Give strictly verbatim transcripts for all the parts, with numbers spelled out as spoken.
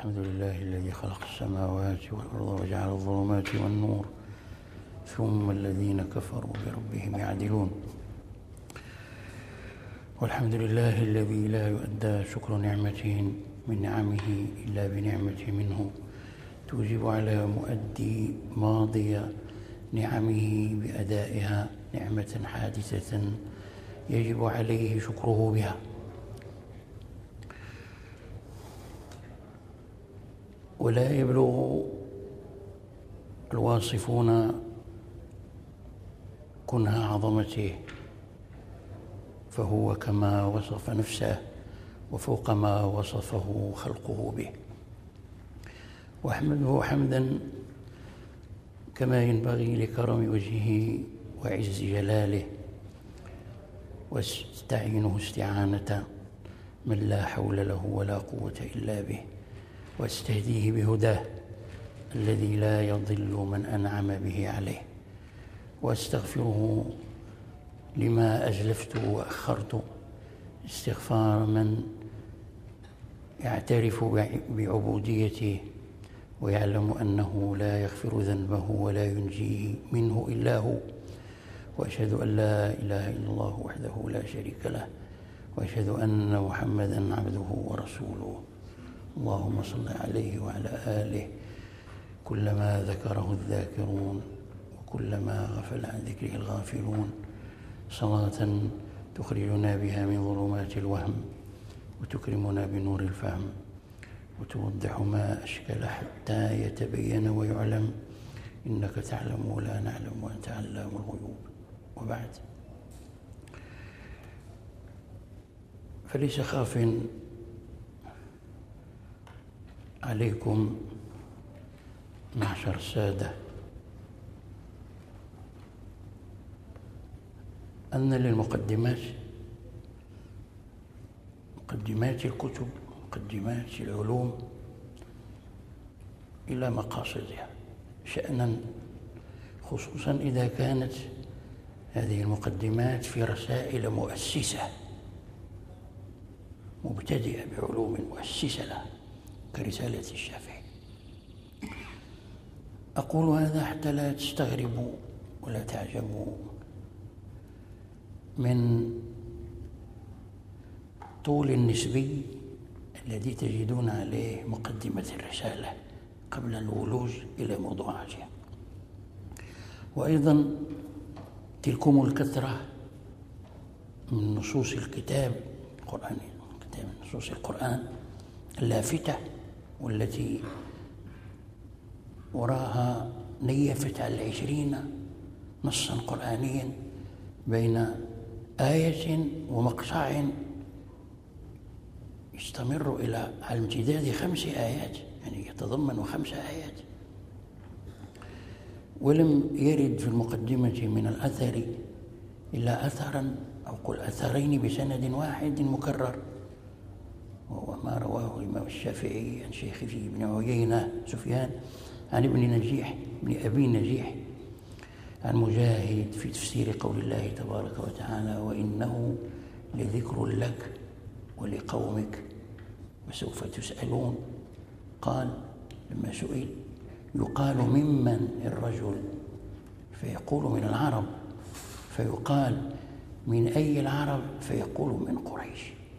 الحمد لله الذي خلق السماوات والأرض وجعل الظلمات والنور ثم الذين كفروا بربهم يعدلون. والحمد لله الذي لا يؤدى شكر نعمة من نعمه إلا بنعمة منه توجب على مؤدي ماضي نعمه بأدائها نعمة حادثة يجب عليه شكره بها. ولا يبلغ الواصفون كنه عظمته، فهو كما وصف نفسه وفوق ما وصفه خلقه به. واحمده حمدا كما ينبغي لكرم وجهه وعز جلاله، واستعينه استعانة من لا حول له ولا قوة إلا به، واستهديه بهداه الذي لا يضل من أنعم به عليه، واستغفره لما أزلفت وأخرت استغفار من يعترف بعبوديته ويعلم أنه لا يغفر ذنبه ولا ينجيه منه إلا هو. وأشهد أن لا إله إلا الله وحده لا شريك له، وأشهد أن محمدًا عبده ورسوله. اللهم صل عليه وعلى آله كلما ذكره الذاكرون وكلما غفل عن ذكره الغافلون، صلاة تخرجنا بها من ظلمات الوهم وتكرمنا بنور الفهم وتوضح ما أشكل حتى يتبين ويعلم، إنك تعلم ولا نعلم وأنت علام الغيوب. وبعد، فليس خاف عليكم معشر السادة أن للمقدمات مقدمات الكتب مقدمات العلوم إلى مقاصدها شأنا، خصوصا إذا كانت هذه المقدمات في رسائل مؤسسة مبتدئة بعلوم مؤسسة لها كرسالة الشافعي. أقول هذا حتى لا تستغربوا ولا تعجبوا من طول النسبي الذي تجدون عليه مقدمة الرسالة قبل الولوج إلى موضوعاتها، وأيضا تلكم الكثرة من نصوص الكتاب القرآني كتاب نصوص القرآن اللافتة والتي وراها نيفت على العشرين نصا قرآنيا بين آية ومقطع يستمر إلى على امتداد خمس آيات، يعني يتضمن خمس آيات. ولم يرد في المقدمة من الأثر إلا أثرا أو قل أثرين بسند واحد مكرر، وهو ما رواه الإمام الشافعي عن شيخه ابن عيينة سفيان عن ابن نجيح ابن أبي نجيح عن مجاهد في تفسير قول الله تبارك وتعالى: وإنه لذكر لك ولقومك وسوف تسألون. قال لما سئل: يقال ممن الرجل؟ فيقول من العرب، فيقال من أي العرب؟ فيقول من قريش.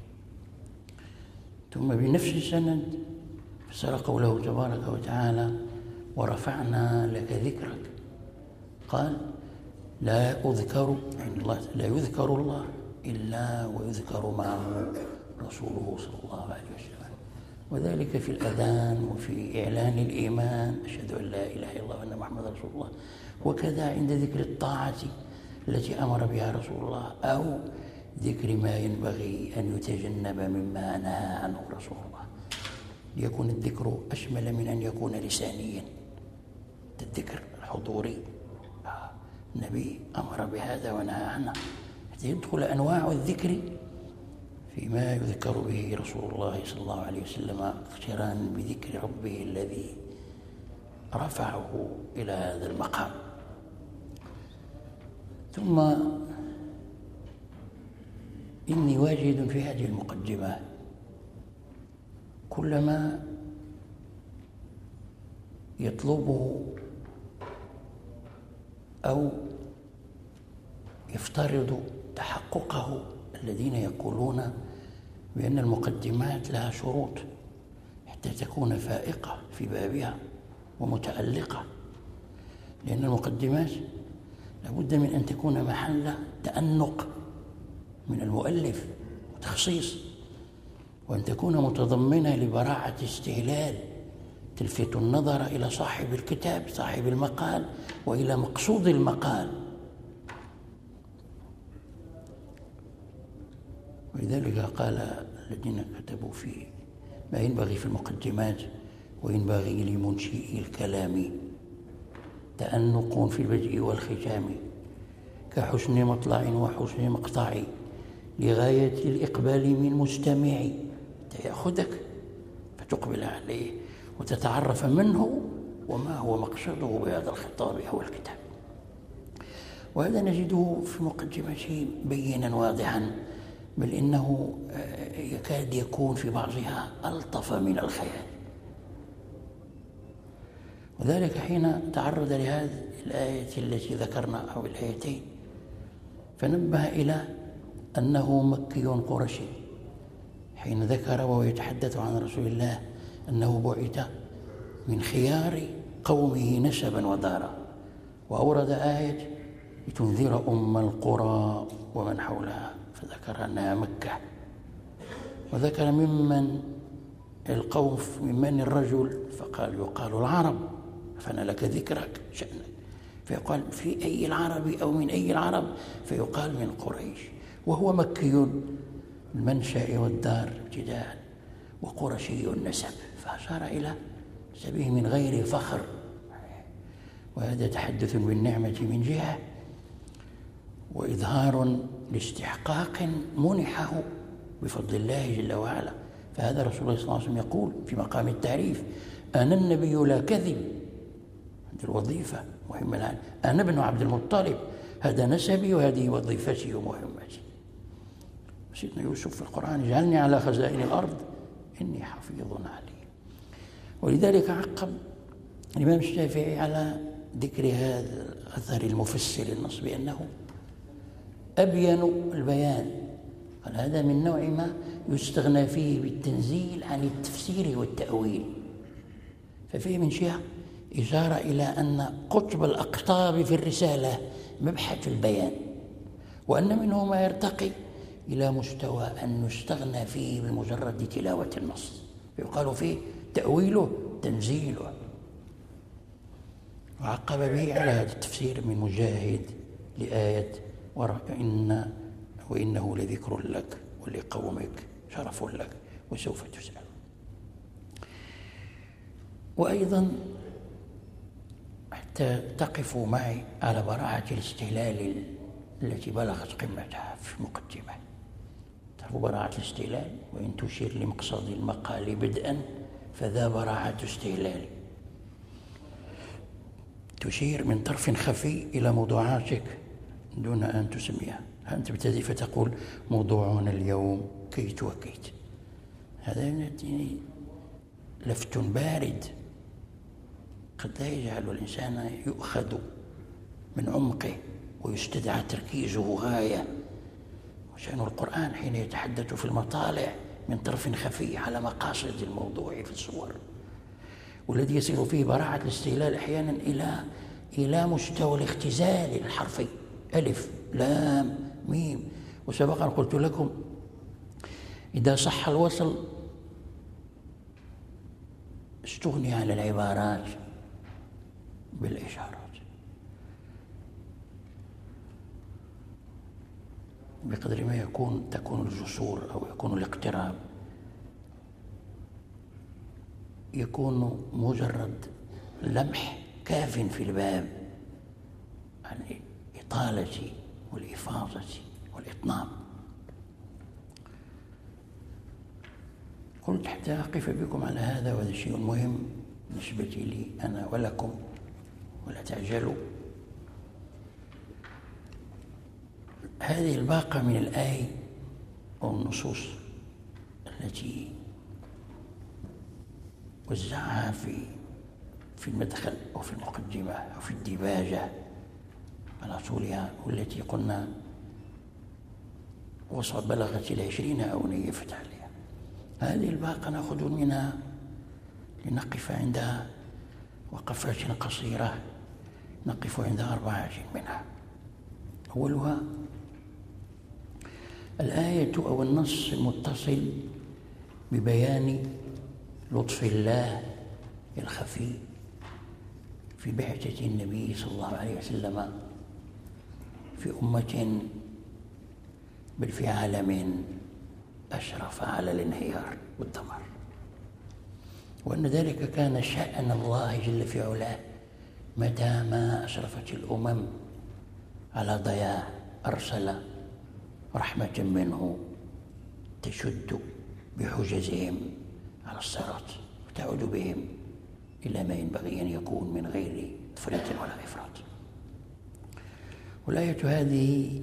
ثم بنفس السند فسر قوله تبارك وتعالى: ورفعنا لك ذكرك. قال: لا أذكر يعني الله لا يذكر الله إلا ويذكر معه رسوله صلى الله عليه وسلم، وذلك في الأذان وفي إعلان الإيمان: أشهد أن لا إله إلا الله وأن محمدا رسول الله. وكذا عند ذكر الطاعة التي أمر بها رسول الله أو ذكر ما ينبغي أن يتجنب مما نهى عنه رسول الله، ليكون الذكر أشمل من أن يكون لسانيا. الذكر الحضوري النبي أمر بهذا ونهى عنه، حتى يدخل أنواع الذكر فيما يذكر به رسول الله صلى الله عليه وسلم اقترانا بذكر ربه الذي رفعه إلى هذا المقام. ثم إني واجد في هذه المقدمة كلما يطلبه أو يفترض تحققه الذين يقولون بأن المقدمات لها شروط حتى تكون فائقة في بابها ومتألقة، لأن المقدمات لابد من أن تكون محل تأنق من المؤلف وتخصيص، وأن تكون متضمنة لبراعة استهلال تلفت النظر إلى صاحب الكتاب صاحب المقال وإلى مقصود المقال. ولذلك قال الذين كتبوا فيه ما ينبغي في المقدمات وينبغي لمنشئ الكلام تأنق في البدء والختام كحسن مطلع وحسن مقطع لغاية الإقبال من مستمع يأخذك فتقبل عليه وتتعرف منه وما هو مقصده بهذا الخطاب أو الكتاب. وهذا نجده في مقدمته بينا واضحا، بل إنه يكاد يكون في بعضها ألطف من الخيال. وذلك حين تعرض لهذه الآية التي ذكرنا أو الآيتين فنبه إلى أنه مكي قرشي، حين ذكر وهو يتحدث عن رسول الله أنه بعث من خيار قومه نسبا ودارا، وأورد آية لتنذر أم القرى ومن حولها فذكر أنها مكة، وذكر ممن القوم ممن الرجل فقال يقال العرب فأنا لك ذكرك شأنك، فيقال في أي العرب أو من أي العرب فيقال من قريش، وهو مكي المنشأ والدار ابتداء وقرشي النسب، فأشار إلى نسبه من غير فخر، وهذا تحدث بالنعمة من جهة وإظهار لاستحقاق منحه بفضل الله جل وعلا. فهذا رسول الله صلى الله عليه وسلم يقول في مقام التعريف أنا النبي لا كذب، هذه الوظيفة مهمة الآن، أنا ابن عبد المطلب هذا نسبي وهذه وظيفتي ومهمتي. سيدنا يوسف في القرآن اجعلني على خزائن الأرض إني حفيظ عليم. ولذلك عقب الإمام الشافعي على ذكر هذا الأثر المفسر النص بأنه أبين البيان، قال هذا من نوع ما يستغنى فيه بالتنزيل عن التفسير والتأويل، ففيه من شيء إشارة إلى أن قطب الأقطاب في الرسالة مبحث البيان، وأن منه ما يرتقي إلى مستوى أن يستغنى فيه بمجرد تلاوة النص، يقال فيه تأويله تنزيله. وعقب به على هذا التفسير من مجاهد لآية وإن وإنه لذكر لك ولقومك شرف لك وسوف تسأل. وأيضا حتى تقفوا معي على براعة الاستهلال التي بلغت قمتها في المقدمة. تعرفوا براعة الاستهلال، وإن تشير لمقصد المقال بدءا فذا براعة استهلال، تشير من طرف خفي إلى موضوعاتك دون أن تسميها. أنت تبتدئ فتقول موضوعنا اليوم كيت وكيت، هذا لفت بارد قد لا يجعل الإنسان يؤخذ من عمقه ويستدعى تركيزه غاية. وشأن القرآن حين يتحدث في المطالع من طرف خفي على مقاصد الموضوع في الصور، والذي يصل فيه براعة الاستهلال أحيانا إلى إلى مستوى الاختزال الحرفي، ألف لام ميم. وسبقا قلت لكم إذا صح الوصل استغني عن العبارات بالإشارات، بقدر ما يكون تكون الجسور أو يكون الاقتراب يكون مجرد لمح كاف في الباب عن الإطالة والإفاضة والإطناب. قلت حتى أقف بكم على هذا، وهذا شيء مهم بالنسبة لي أنا ولكم، ولا تعجلوا. هذه الباقة من الآية والنصوص التي وزعها في في المدخل أو في المقدمة أو في الديباجة على طولها، والتي قلنا وصل بلغت العشرين أونية فتح عليها. هذه الباقة نأخذ منها لنقف عندها وقفات قصيرة، نقف عند أربعة منها. أولها الآية أو النص المتصل ببيان لطف الله الخفي في بعثة النبي صلى الله عليه وسلم في أمة، بل في عالم أشرف على الانهيار والدمار، وأن ذلك كان شأن الله جل في علاه متى ما أشرفت الأمم على ضياع أرسل رحمة منه تشد بحجزهم على الصراط وتعود بهم إلى ما ينبغي أن يكون من غير تفريط ولا إفراط. والآية هذه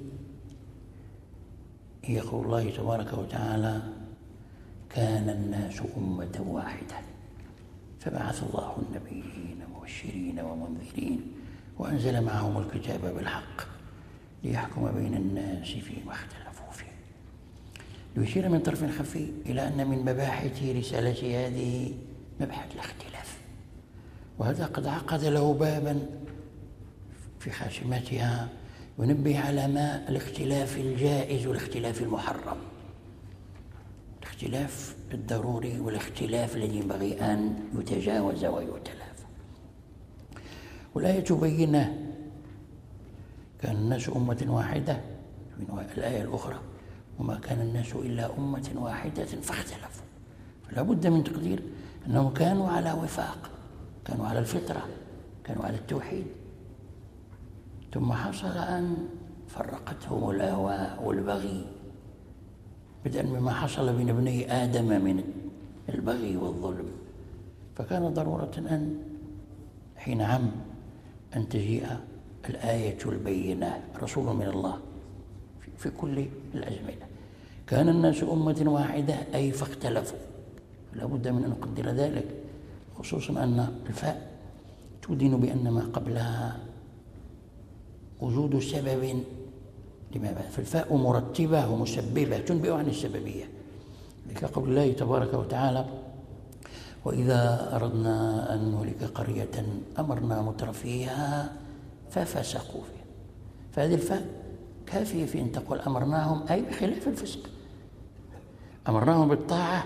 هي قول الله تبارك وتعالى: كان الناس أمة واحدة فبعث الله النبيين مبشرين ومنذرين وأنزل معهم الكتاب بالحق ليحكم بين الناس فيما اختلفوا فيه. ليشير من طرف خفي إلى أن من مباحث رسالة هذه مبحث الاختلاف، وهذا قد عقد له بابا في خاتمتها ينبه على ما الاختلاف الجائز والاختلاف المحرم، الاختلاف الضروري والاختلاف الذي ينبغي أن يتجاوز ويتلافى. والآية تبينه: كان الناس أمة واحدة، من الآية الأخرى: وما كان الناس إلا أمة واحدة فاختلفوا. فلا بد من تقدير أنهم كانوا على وفاق، كانوا على الفطرة، كانوا على التوحيد، ثم حصل أن فرقتهم الأهواء والبغي، بدءا مما حصل بين ابني آدم من البغي والظلم. فكان ضرورة أن حين عم أن تجيء الآية البينة، رسول من الله في كل الأزمنة. كان الناس أمة واحدة أي فاختلفوا، لا بد من أن نقدر ذلك، خصوصا أن الفاء تدين بأن ما قبلها وجود سبب لما بعد، فالفاء مرتبة ومسببة تنبئ عن السببية، كقول الله تبارك وتعالى: وإذا أردنا أن نهلك قرية أمرنا مترفيها ففسقوا فيها. فهذه الفاء كافية في أن تقول أمرناهم أي بخلاف الفسق، أمرناهم بالطاعة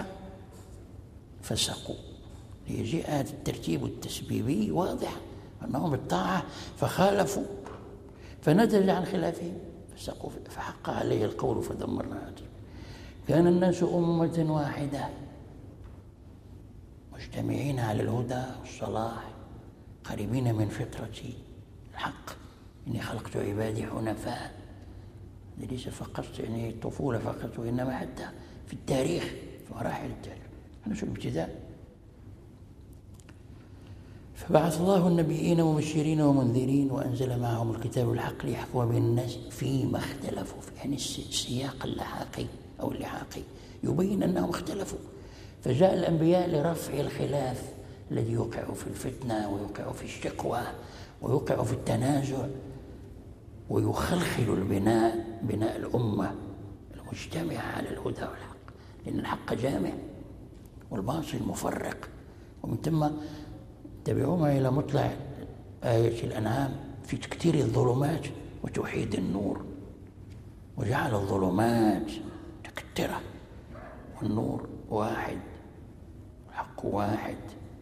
ففسقوا، ليجيء هذا الترتيب التسبيبي واضح أنهم بالطاعة فخالفوا فنتج عن خلافهم فسقوا فيه، فحق عليه القول فدمرنا. كان الناس أمة واحدة مجتمعين على الهدى والصلاح قريبين من فطرة الحق. إني خلقت عبادي حنفاء، ليس فقط يعني الطفولة فقط، وإنما حتى في التاريخ، في مراحل التاريخ، هذا شو الابتداء. فبعث الله النبيين مبشرين ومنذرين وأنزل معهم الكتاب الحق ليحكم بين الناس فيما اختلفوا فيه. يعني السياق اللحاقي أو اللحاقي يبين أنهم اختلفوا، فجاء الأنبياء لرفع الخلاف الذي يوقع في الفتنة ويوقع في الشقوى ويوقع في التنازع ويخلخل البناء، بناء الأمة المجتمعة على الهدى والحق، لأن الحق جامع والباطل مفرق. ومن ثم تبعوا معي إلى مطلع آية الأنعام في تكتير الظلمات وتوحيد النور، وجعل الظلمات تكترة والنور واحد، الحق واحد.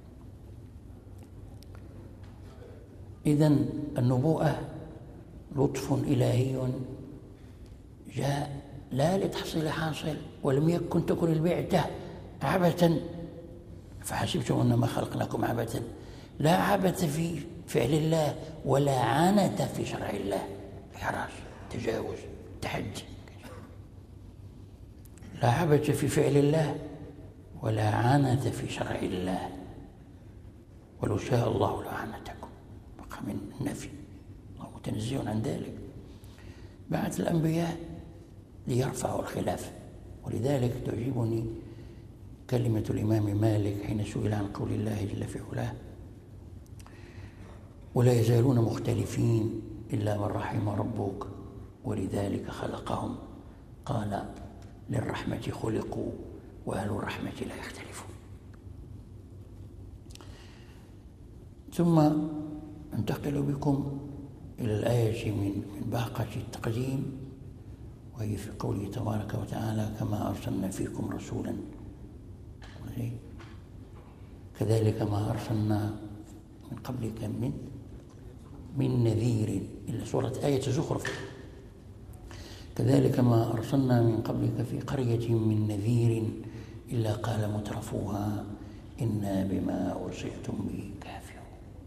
إذن النبوءة لطف إلهي جاء لا لتحصيل حاصل، ولم يكن تكن البعثة عبثا فحسبتم أنما خلقناكم عبثا. لا عبث في فعل الله ولا عنت في شرع الله، إحراج، تجاوز، تحدي. لا عبث في فعل الله ولا عنت في شرع الله، ولو شاء الله لعنتكم، بقى من النفي، الله متنزه عن ذلك. بعث الأنبياء ليرفعوا الخلاف، ولذلك تعجبني كلمة الإمام مالك حين سئل عن قول الله جل في علاه: ولا يزالون مختلفين إلا من رحم ربك ولذلك خلقهم. قال للرحمة خلقوا وأهل الرحمة لا يختلفون. ثم انتقل بكم إلى الآية من من باقة التقديم، وهي في قوله تبارك وتعالى: كما أرسلنا فيكم رسولا كذلك ما أرسلنا من قبلك من من نذير، إلا سورة آية زخرف. كذلك ما أرسلنا من قبلك في قرية من نذير إلا قال مترفوها إنا بما أرسلتم به كافرون.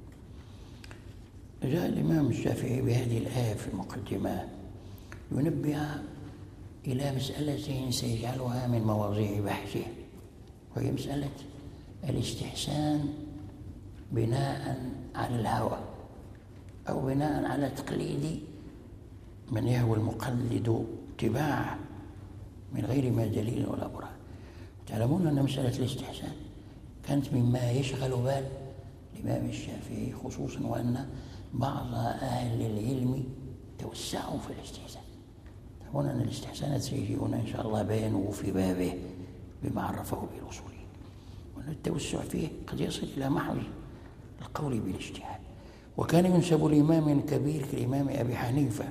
جاء الإمام الشافعي بهذه الآية في المقدمة ينبه إلى مسألة سيجعلها من مواضيع بحثه، وهي مسألة الاستحسان بناء على الهوى أو بناء على تقليد من يهوى المقلد اتباعه من غير ما دليل ولا برهان. تعلمون أن مسألة الاستحسان كانت مما يشغل بال الإمام الشافعي خصوصا، وأن بعض أهل العلم توسعوا في الاستحسان. تعلمون أن الاستحسان سيجيئنا إن شاء الله بيانه في بابه بما عرفه بالأصوليين، وأن التوسع فيه قد يصل إلى محض القول بالاجتهاد. وكان ينسب لإمام كبير كالإمام أبي حنيفة،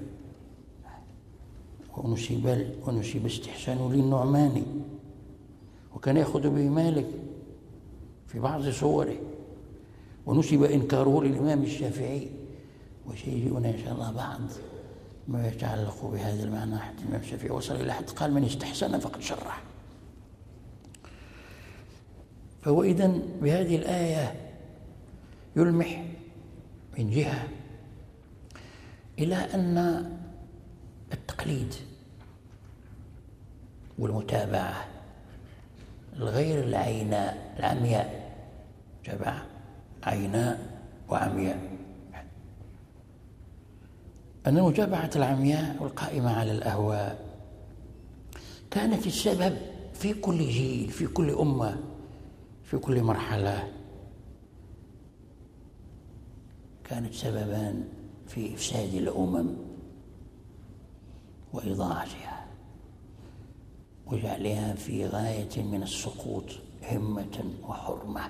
ونسب ونسب استحسانه للنعماني، وكان يأخذ به مالك في بعض صوره، ونسب إنكاره للإمام الشافعي. وسيجيئنا إن شاء الله بعض ما يتعلق بهذا المعنى. حتى الإمام الشافعي وصل إلى حد قال: من استحسن فقد شرح. فهو إذن بهذه الآية يلمح من جهة إلى أن التقليد والمتابعة الغير العيناء العمياء، تبع عيناء وعمياء، أن المتابعة العمياء والقائمة على الأهواء كانت السبب في كل جيل، في كل أمة، في كل مرحلة، كانت سببا في إفساد الأمم وإضاعتها وجعلها في غاية من السقوط همة وحرمة.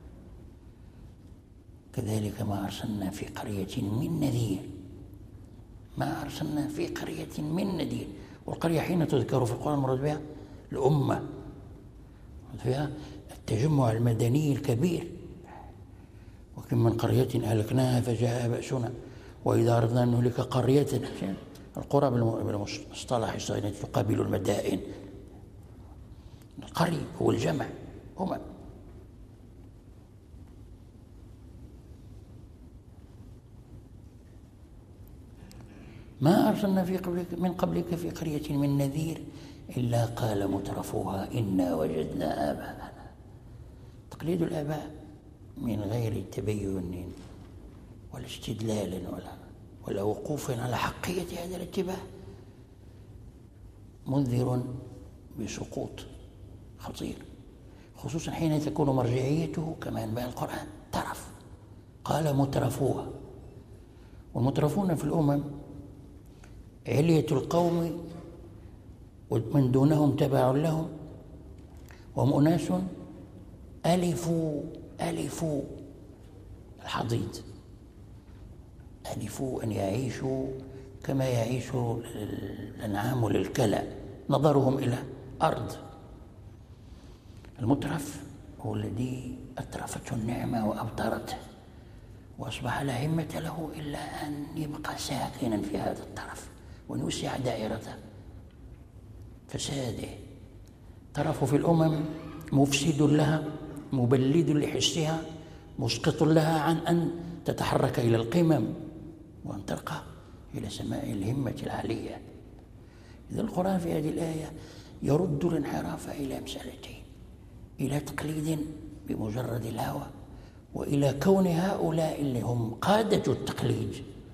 كذلك ما أرسلنا في قرية من نذير، ما أرسلنا في قرية من نذير. والقرية حين تذكر في القرآن المراد بها الأمة، فيها التجمع المدني الكبير. وكم من قرية أهلكناها فجاء بأسنا وإذا أردنا أن نهلك قرية، القرى بالمصطلح الصيني تقابل المدائن. القرية هو الجمع، أمم. ما أرسلنا في قبلك من قبلك في قرية من نذير إلا قال مترفوها إنا وجدنا آباءنا. تقليد الآباء من غير تبين ولا استدلال ولا ولا وقوف على حقية هذا الاتباع منذر بسقوط خطير، خصوصا حين تكون مرجعيته كما ينبغي القرآن ترف. قال مترفوها، والمترفون في الأمم علية القوم ومن دونهم تبع لهم، وهم أناس ألفوا ألفوا الحضيض، ألفوا أن يعيشوا كما يعيش الأنعام للكلى، نظرهم إلى أرض. المترف هو الذي أترفته النعمة وأبطرته وأصبح لا همة له إلا أن يبقى ساكنا في هذا الطرف وأن يوسع دائرته فساده. طرف في الأمم مفسد لها، مبلد لحسها، مسقط لها عن أن تتحرك إلى القمم وأن ترقى إلى سماء الهمة العالية. إذا القرآن في هذه الآية يرد الانحراف إلى مسألتين: إلى تقليد بمجرد الهوى، وإلى كون هؤلاء اللي هم قادة التقليد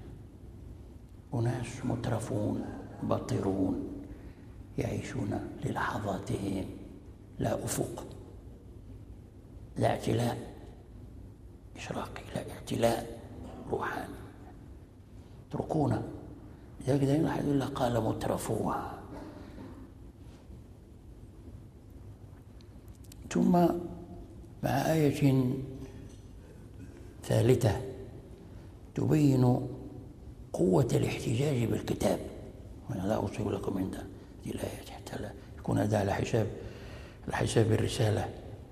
أناس مترفون باطرون يعيشون للحظاتهم، لا أفق، لا اعتلاء إشراقي، لا اعتلاء روحاني اتركونا. لذلك دائما أحد يقول قال مترفوها. ثم مع آية ثالثة تبين قوة الاحتجاج بالكتاب، وأنا لا أوصي لكم عند هذه الآية حتى لا يكون هذا على حساب على حساب الرسالة.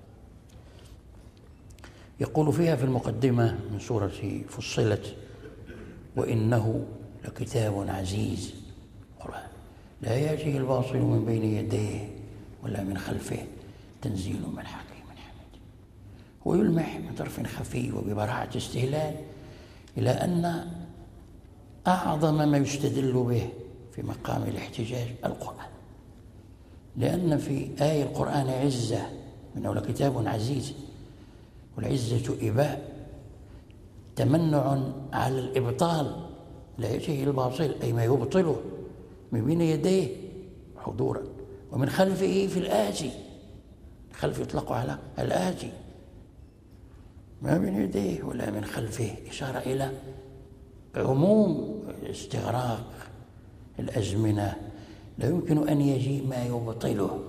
يقول فيها في المقدمة من سورة فصلت: وإنه لكتاب عزيز قرآن لا يأتيه الباطل من بين يديه ولا من خلفه تنزيل من حكيم حميد. ويلمح من طرف خفي وببراعة استهلال إلى أن أعظم ما يستدل به في مقام الاحتجاج القرآن، لأن في آية القرآن عزة إنه لكتاب عزيز، والعزة إباء تمنع على الإبطال، لا يأتيه الباطل أي ما يبطله من بين يديه حضورا ومن خلفه في الآتي. خلف يطلق على الآتي، ما من يديه ولا من خلفه، إشارة إلى عموم استغراق الأزمنة، لا يمكن أن يجيء ما يبطله.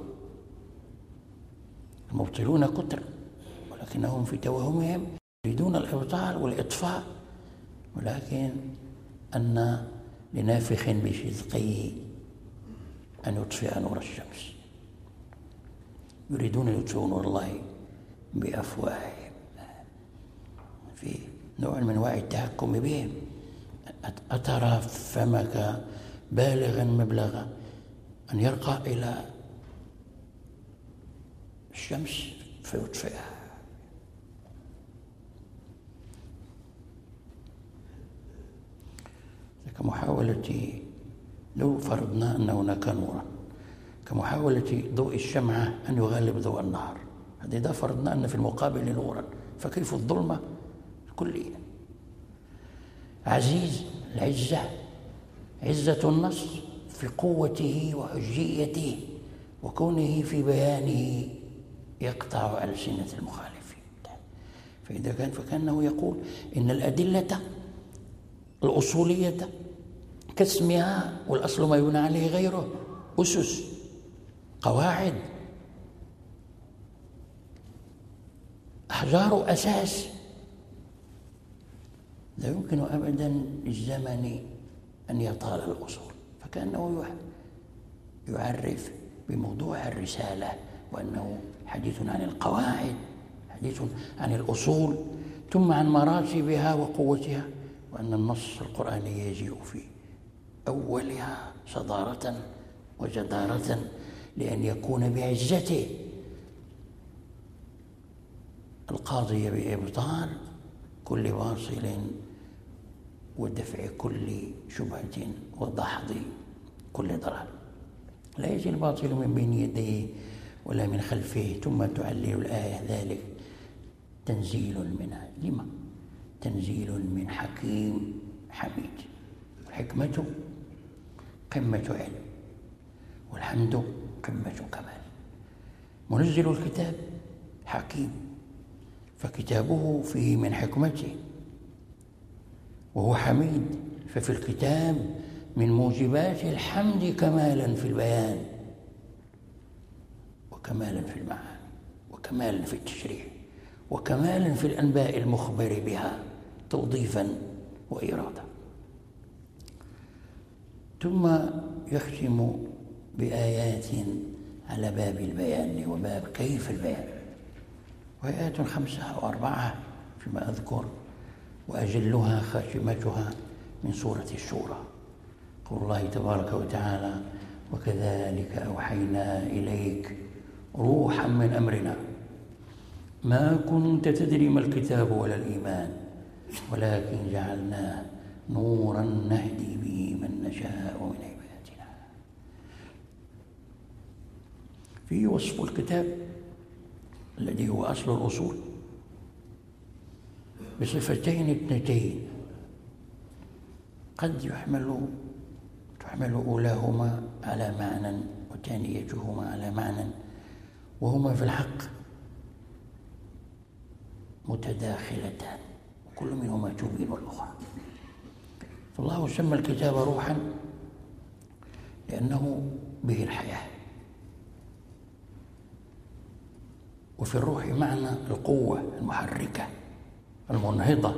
المبطلون كتر ولكنهم في توهمهم يريدون الإبطال والإطفاء، ولكن أن لنافخ بشدقيه أن يطفئ نور الشمس. يريدون أن يطفئوا نور الله بأفواههم، في نوع من أنواع التحكم بهم. أترى فمك بالغا مبلغا أن يرقى إلى الشمس فيطفئها. كمحاولة، لو فرضنا أن هناك نورا، كمحاولة ضوء الشمعة أن يغلب ضوء النهار، هذا إذا فرضنا أن في المقابل نورا، فكيف الظلمة الكلية؟ عزيز، العزة عزة النص في قوته وحجيته وكونه في بيانه يقطع ألسنة المخالفين. فإذا كان فكأنه يقول إن الأدلة الأصولية كاسمها، والأصل ما يبنى عليه غيره، أسس قواعد أحجار أساس، لا يمكن أبدا للزمن أن يطال الأصول. فكأنه يعرف بموضوع الرسالة وأنه حديث عن القواعد، حديث عن الأصول، ثم عن مراتبها وقوتها، وأن النص القرآني يجيء في أولها صدارة وجدارة لأن يكون بعزته القاضي بإبطال كل باطل ودفع كل شبهة ودحض كل ضلال. لا يأتي الباطل من بين يديه ولا من خلفه. ثم تعلل الآية ذلك تنزيل منها. لما؟ تنزيل من حكيم حميد. الحكمة قمة علم، والحمد قمة كمال. منزل الكتاب حكيم، فكتابه فيه من حكمته، وهو حميد، ففي الكتاب من موجبات الحمد كمالا في البيان وكمالا في المعاني وكمالا في التشريع وكمالا في الأنباء المخبر بها توظيفا وإرادة. ثم يختم بآيات على باب البيان وباب كيف البيان، وآيات خمسة أو أربعة فيما أذكر، وأجلها خاتمتها من سورة الشورى، قول الله تبارك وتعالى: وكذلك أوحينا إليك روحا من أمرنا ما كنت تدري ما الكتاب ولا الإيمان ولكن جعلناه نورا نهدي به من نشاء من عبادنا. فيه وصف الكتاب الذي هو أصل الأصول بصفتين اثنتين قد يحمل تحمل أولاهما على معنى وثانيتهما على معنى، وهما في الحق متداخلتان كل منهما تبين الأخرى. فالله سمى الكتاب روحا لأنه به الحياة، وفي الروح معنى القوة المحركة المنهضة.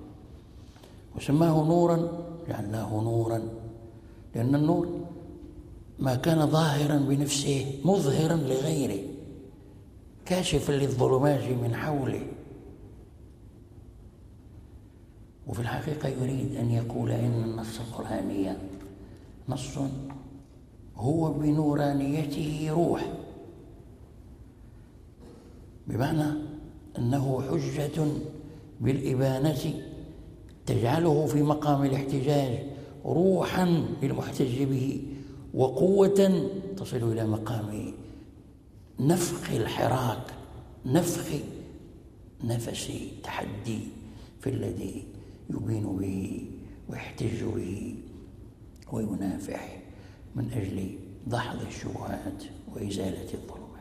وسماه نورا، جعلناه نورا لأن النور ما كان ظاهرا بنفسه مظهرا لغيره، كاشفا للظلمات من حوله. وفي الحقيقة يريد أن يقول إن النص القرآني نص هو بنورانيته روح، بمعنى أنه حجة بالإبانة تجعله في مقام الاحتجاج روحا للمحتج به، وقوة تصل إلى مقام نفخ الحراك، نفخ نفس تحدي في الذي يبين به ويحتج به وينافح من أجل دحض الشبهات وإزالة الظلمات.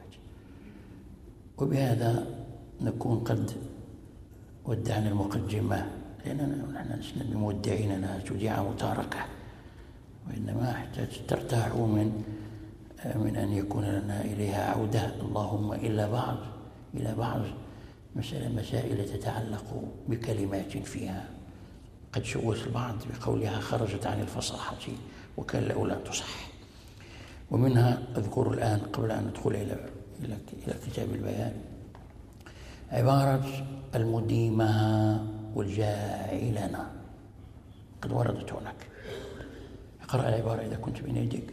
وبهذا نكون قد ودعنا المقدمة، لأننا نحن لسنا بمودعين أنها تذيع متاركة، وإنما حتى ترتاحوا من من أن يكون لنا إليها عودة، اللهم إلا بعض إلى بعض مسألة مسائل تتعلق بكلمات فيها قد شوش البعض بقولها خرجت عن الفصاحة وكان الأولى أن تصح. ومنها أذكر الآن قبل أن ندخل إلى إلى كتاب البيان عبارة المديمة والجاعلنا قد وردت هناك. اقرأ العبارة إذا كنت بين يديك.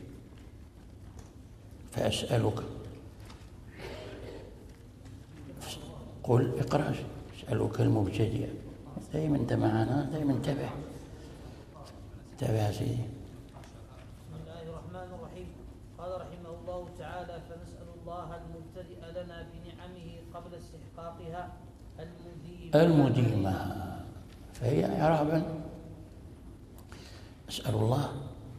فأسألك، قل اقرأ. أسألك المبتدئ، دائما أنت معنا، دائما انتبه انتبه سيدي. بسم الله الرحمن الرحيم. قال رحمه الله تعالى: فنسأل الله المبتدئ لنا بنعمه قبل استحقاقها المديمة المديمة، فهي إعرابا أسأل الله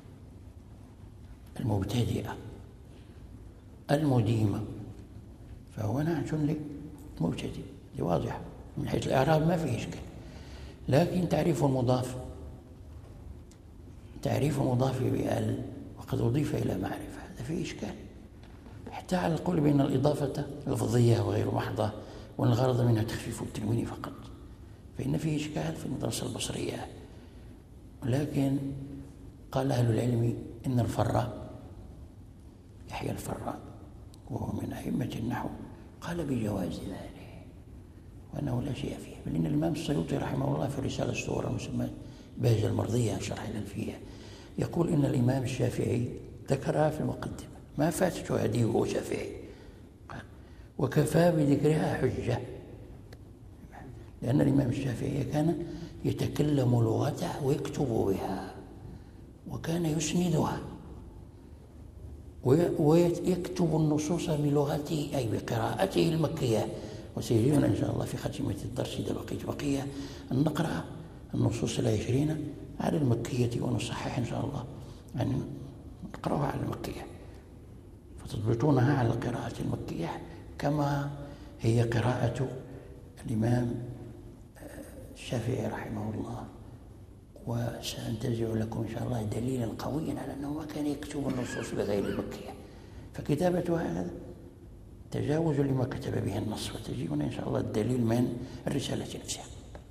المبتدئة المديمة، فهو نعت لمبتدئ، دي واضحة من حيث الإعراب ما فيه إشكال. لكن تعريف المضاف تعريف المضاف بأل وقد أضيف إلى معرفة، هذا فيه إشكال، حتى على القول بأن الإضافة لفظية وغير محضة وأن الغرض منها تخفيف التنوين فقط، فإن فيه إشكال في المدرسة البصرية. ولكن قال أهل العلم إن الفراء يحيى الفراء وهو من أئمة النحو قال بجواز ذلك وأنه لا شيء فيه، بل إن الإمام السيوطي رحمه الله في رسالة الصورة المسمى بهجة المرضية شرح الألفية يقول إن الإمام الشافعي ذكرها في المقدمة، ما فاتته هذه وهو شافعي، وكفى بذكرها حجة، لأن الإمام الشافعي كان يتكلم لغته ويكتب بها وكان يسندها ويكتب النصوص بلغته أي بقراءته المكية. وسيجينا إن شاء الله في خاتمة الدرس إذا بقيت بقية أن نقرأ النصوص العشرين على المكية ونصحح إن شاء الله، يعني نقرأها على المكية فتضبطونها على القراءة المكية كما هي قراءة الإمام الشافعي رحمه الله. وسأنتزع لكم إن شاء الله دليلا قويا على أنه ما كان يكتب النصوص بغير المكية، فكتابته هذا تجاوز لما كتب به النص، وتجيبنا إن شاء الله الدليل من الرسالة نفسها.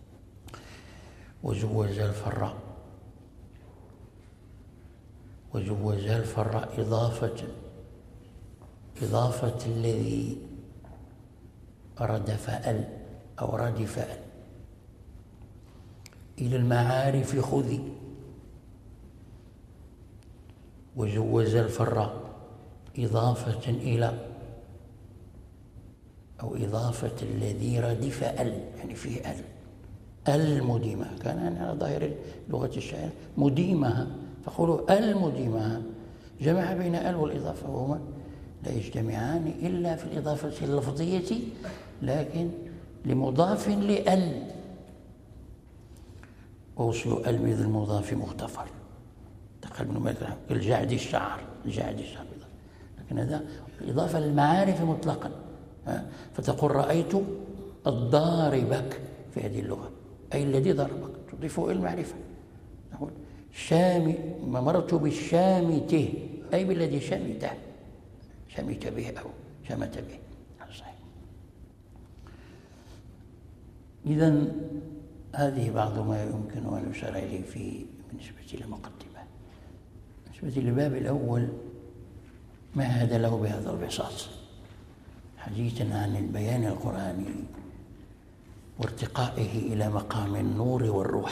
وجوز الفراء وجوز الفراء إضافة إضافة الذي ردف ال أو ردف ال إلى المعارف خذي. وجوز الفراء إضافة إلى أو إضافة الذي ردف ال، يعني فيه ال المديمة، كان يعني على ظاهر لغة الشاعر مديمها، فقولوا المديمة، جمع بين ال والإضافة وهما لا يجتمعان إلا في الإضافة اللفظية، لكن لمضاف لأل، ووصل ال بذ المضاف مغتفر، دخل ابن مالك الجعد الشعر الجعد الشعر، لكن هذا إضافة للمعارف مطلقا، فتقول رأيت الضاربك في هذه اللغة أي الذي ضربك، تضيفه إلى المعرفة. نقول شام مررت بالشامته، أي بالذي شمته، شمت به أو شمت به. صحيح. إذن هذه بعض ما يمكن أن يشار إليه في بالنسبة للمقدمة. بالنسبة للباب الأول مهد له بهذا البساط حديثا عن البيان القرآني وارتقائه إلى مقام النور والروح،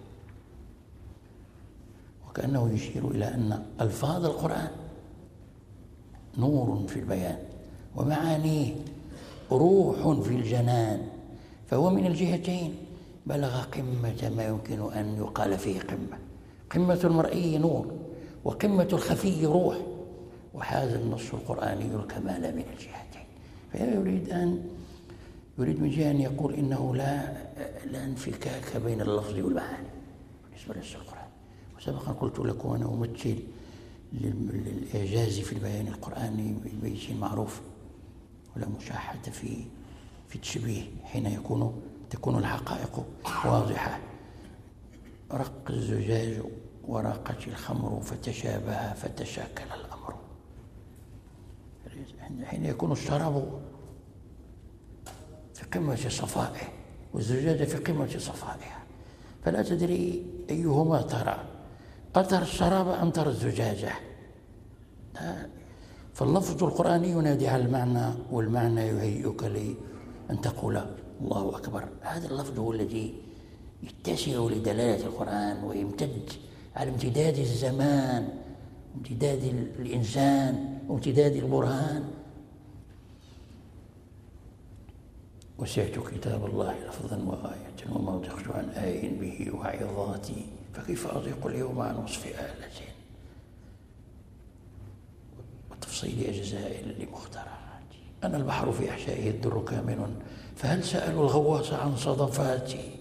وكأنه يشير إلى أن ألفاظ القرآن نور في البيان ومعانيه روح في الجنان، فهو من الجهتين بلغ قمة ما يمكن أن يقال فيه قمة. قمة المرئي نور، وقمة الخفي روح، وهذا النص القرآني الكمال من الجهتين. فيريد أن يريد من جهة أن يقول إنه لا لا انفكاك بين اللفظ والمعاني بالنسبة لنص القرآن. وسبقا قلت لكم أنا أمثل للإعجاز في البيان القرآني ببيت معروف، ولا مشاحة في في التشبيه حين يكون تكون الحقائق واضحة. رق الزجاج وراقت الخمر فتشابه فتشاكل الأمر. حين يكون الشراب في قمة صفائه والزجاجة في قمة صفائها، فلا تدري أيهما ترى، أترى الشراب أم ترى الزجاجة. فاللفظ القرآني ينادي على المعنى، والمعنى يهيئك لأن تقول الله أكبر. هذا اللفظ هو الذي يتسع لدلالة القرآن ويمتد على امتداد الزمان وامتداد الإنسان وامتداد البرهان. وسعت كتاب الله لفظا وغاية وما ضقت عن آي به وعظاتي، فكيف أضيق اليوم عن وصف آلة وتفصيل أجزاء لمخترعاتي. أنا البحر في أحشائه الدر كامن، فهل سألوا الغواص عن صدفاتي.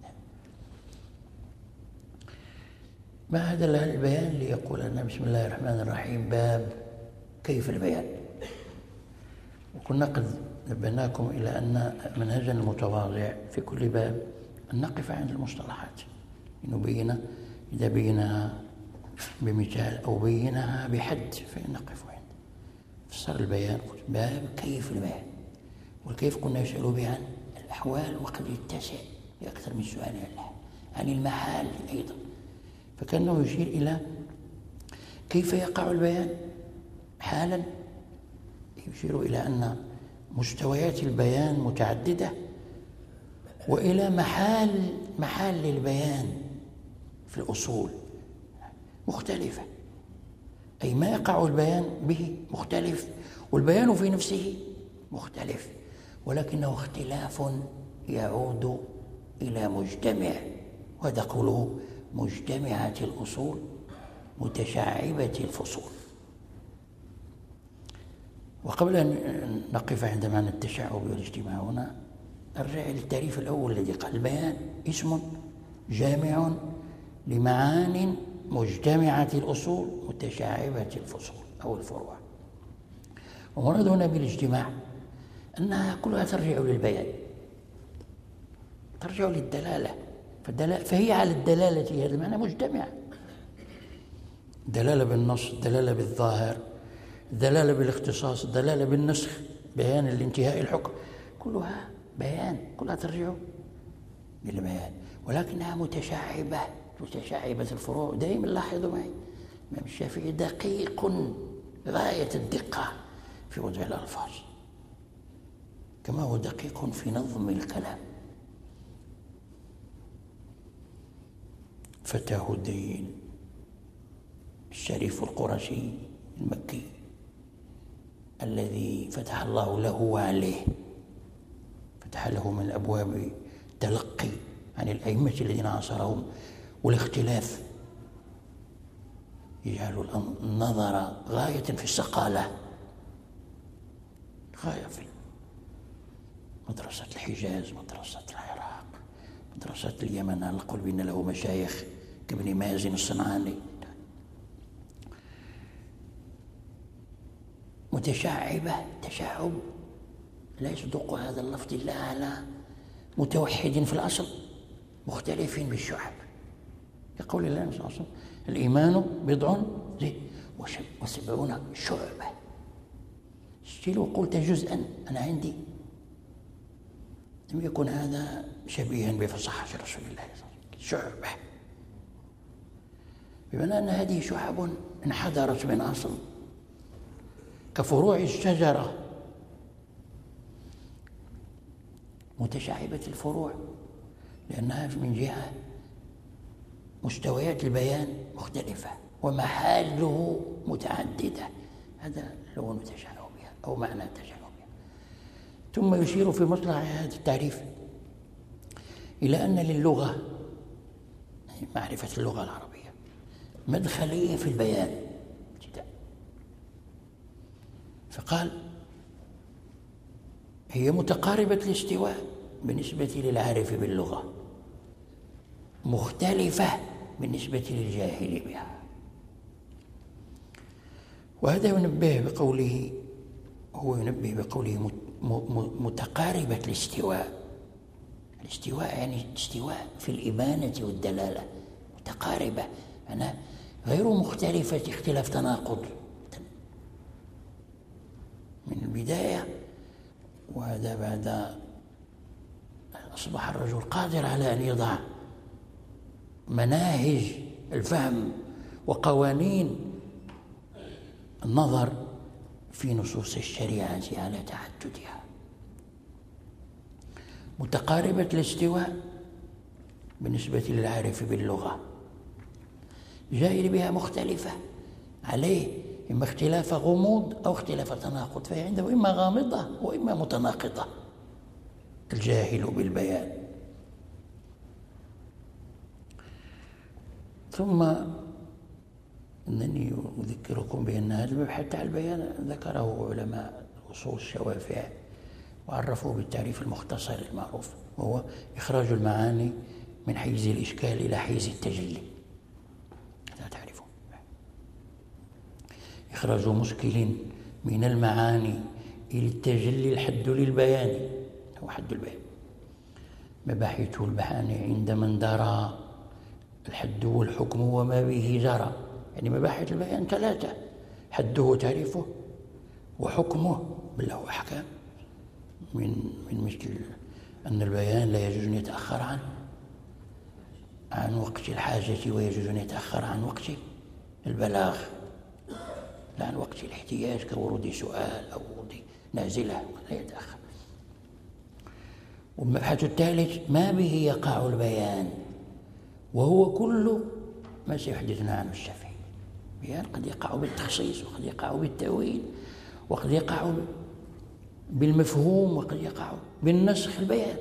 ما هذا البيان ليقول لنا بسم الله الرحمن الرحيم باب كيف البيان. وكنا قد نبهناكم إلى أن منهجا المتواضع في كل باب أن نقف عند المصطلحات، نبين إذا بينها بمثال أو بينها بحد فإن نقف عند فسر البيان. باب كيف البيان، والكيف كنا يسأل به عن الأحوال، وقد يتسع بأكثر من سؤال عن المحال أيضا. فكأنه يشير إلى كيف يقع البيان حالا، يشير إلى أن مستويات البيان متعددة، وإلى محال محال البيان في الأصول مختلفة، أي ما يقع البيان به مختلف، والبيان في نفسه مختلف، ولكنه اختلاف يعود إلى مجتمع، وهذا قوله مجتمعة الأصول متشعبة الفصول. وقبل أن نقف عند معنى التشعب والاجتماع هنا أرجع للتعريف الأول الذي قال البيان اسم جامع لمعان مجتمعة الأصول متشعبة الفصول أو الفروع. ومراد هنا بالاجتماع أنها كلها ترجع للبيان، ترجع للدلالة، فهي على الدلالة هذا المعنى مجتمع. دلالة بالنص، دلالة بالظاهر، دلالة بالاختصاص، دلالة بالنسخ، بيان الانتهاء الحكم، كلها بيان، كلها ترجع للبيان، ولكنها متشعبة متشعبة الفروع. دائما لاحظوا معي الإمام الشافعي دقيق غاية الدقة في وضع الألفاظ، كما هو دقيق في نظم الكلام. فتاه الدين الشريف القرشي المكي الذي فتح الله له وعليه، فتح له من أبواب التلقي عن الأئمة الذين عاصرهم والاختلاف، يجعل النظر غاية في السقالة، غاية في مدرسة الحجاز، مدرسة العراق، مدرسة اليمن. نقول بأن له مشايخ كابن مازن الصنعاني. متشعبة، تشعب لا يصدق هذا اللفظ إلا على متوحد في الأصل، مختلفين بالشعب. يقول الله صلى الله عليه وسلم: الإيمان بضع وسبعون شعبة. لو قلت جزءا أنا عندي لم يكن هذا شبيها بفصاحة رسول الله صلى الله عليه وسلم. شعبة، بمعنى أن هذه شعب انحدرت من أصل كفروع الشجرة متشعبة الفروع، لأنها من جهة مستويات البيان مختلفة ومحاله متعددة. هذا لون تشعب بها أو معنى تشعب بها. ثم يشير في مطلع هذا التعريف إلى أن للغة، معرفة اللغة العربية، مدخلية في البيان. فقال: هي متقاربة الاستواء بالنسبة للعارف باللغة، مختلفة بالنسبة للجاهل بها. وهذا ينبه بقوله هو ينبه بقوله متقاربة الاستواء. الاستواء يعني استواء في الإبانة والدلالة، متقاربة معناه غير مختلفة اختلاف تناقض من البداية. وهذا بعد أصبح الرجل قادر على أن يضع مناهج الفهم وقوانين النظر في نصوص الشريعة على تعددها. متقاربة الاستواء بالنسبة للعارف باللغة، جاهل بها مختلفة عليه، إما اختلاف غموض أو اختلاف تناقض، فهي عنده إما غامضة وإما متناقضة الجاهل بالبيان. ثم أنني أذكركم بأن هذا المبحث على البيان ذكره علماء أصول الشوافع وعرفوه بالتعريف المختصر المعروف، وهو إخراج المعاني من حيز الإشكال إلى حيز التجلي. هذا تعرفه: إخراج مشكل من المعاني إلى التجلي الحد للبيان، هو حد البيان. مباحث البيان عند من درى الحد والحكم وما به جرى. يعني مباحث البيان ثلاثة: حده تعريفه، وحكمه بالله أحكام، من من مثل أن البيان لا يجوز أن يتأخر عن عن وقت الحاجة، ويجوز أن يتأخر عن وقت البلاغ، لا عن وقت الاحتياج كورود سؤال أو ورود نازلة، لا يتأخر. والمبحث الثالث ما به يقع البيان، وهو كل ما سيحدثنا عنه الشافعي. البيان قد يقع بالتخصيص، وقد يقع بالتأويل، وقد يقع بالمفهوم، وقد يقع بالنسخ البيان،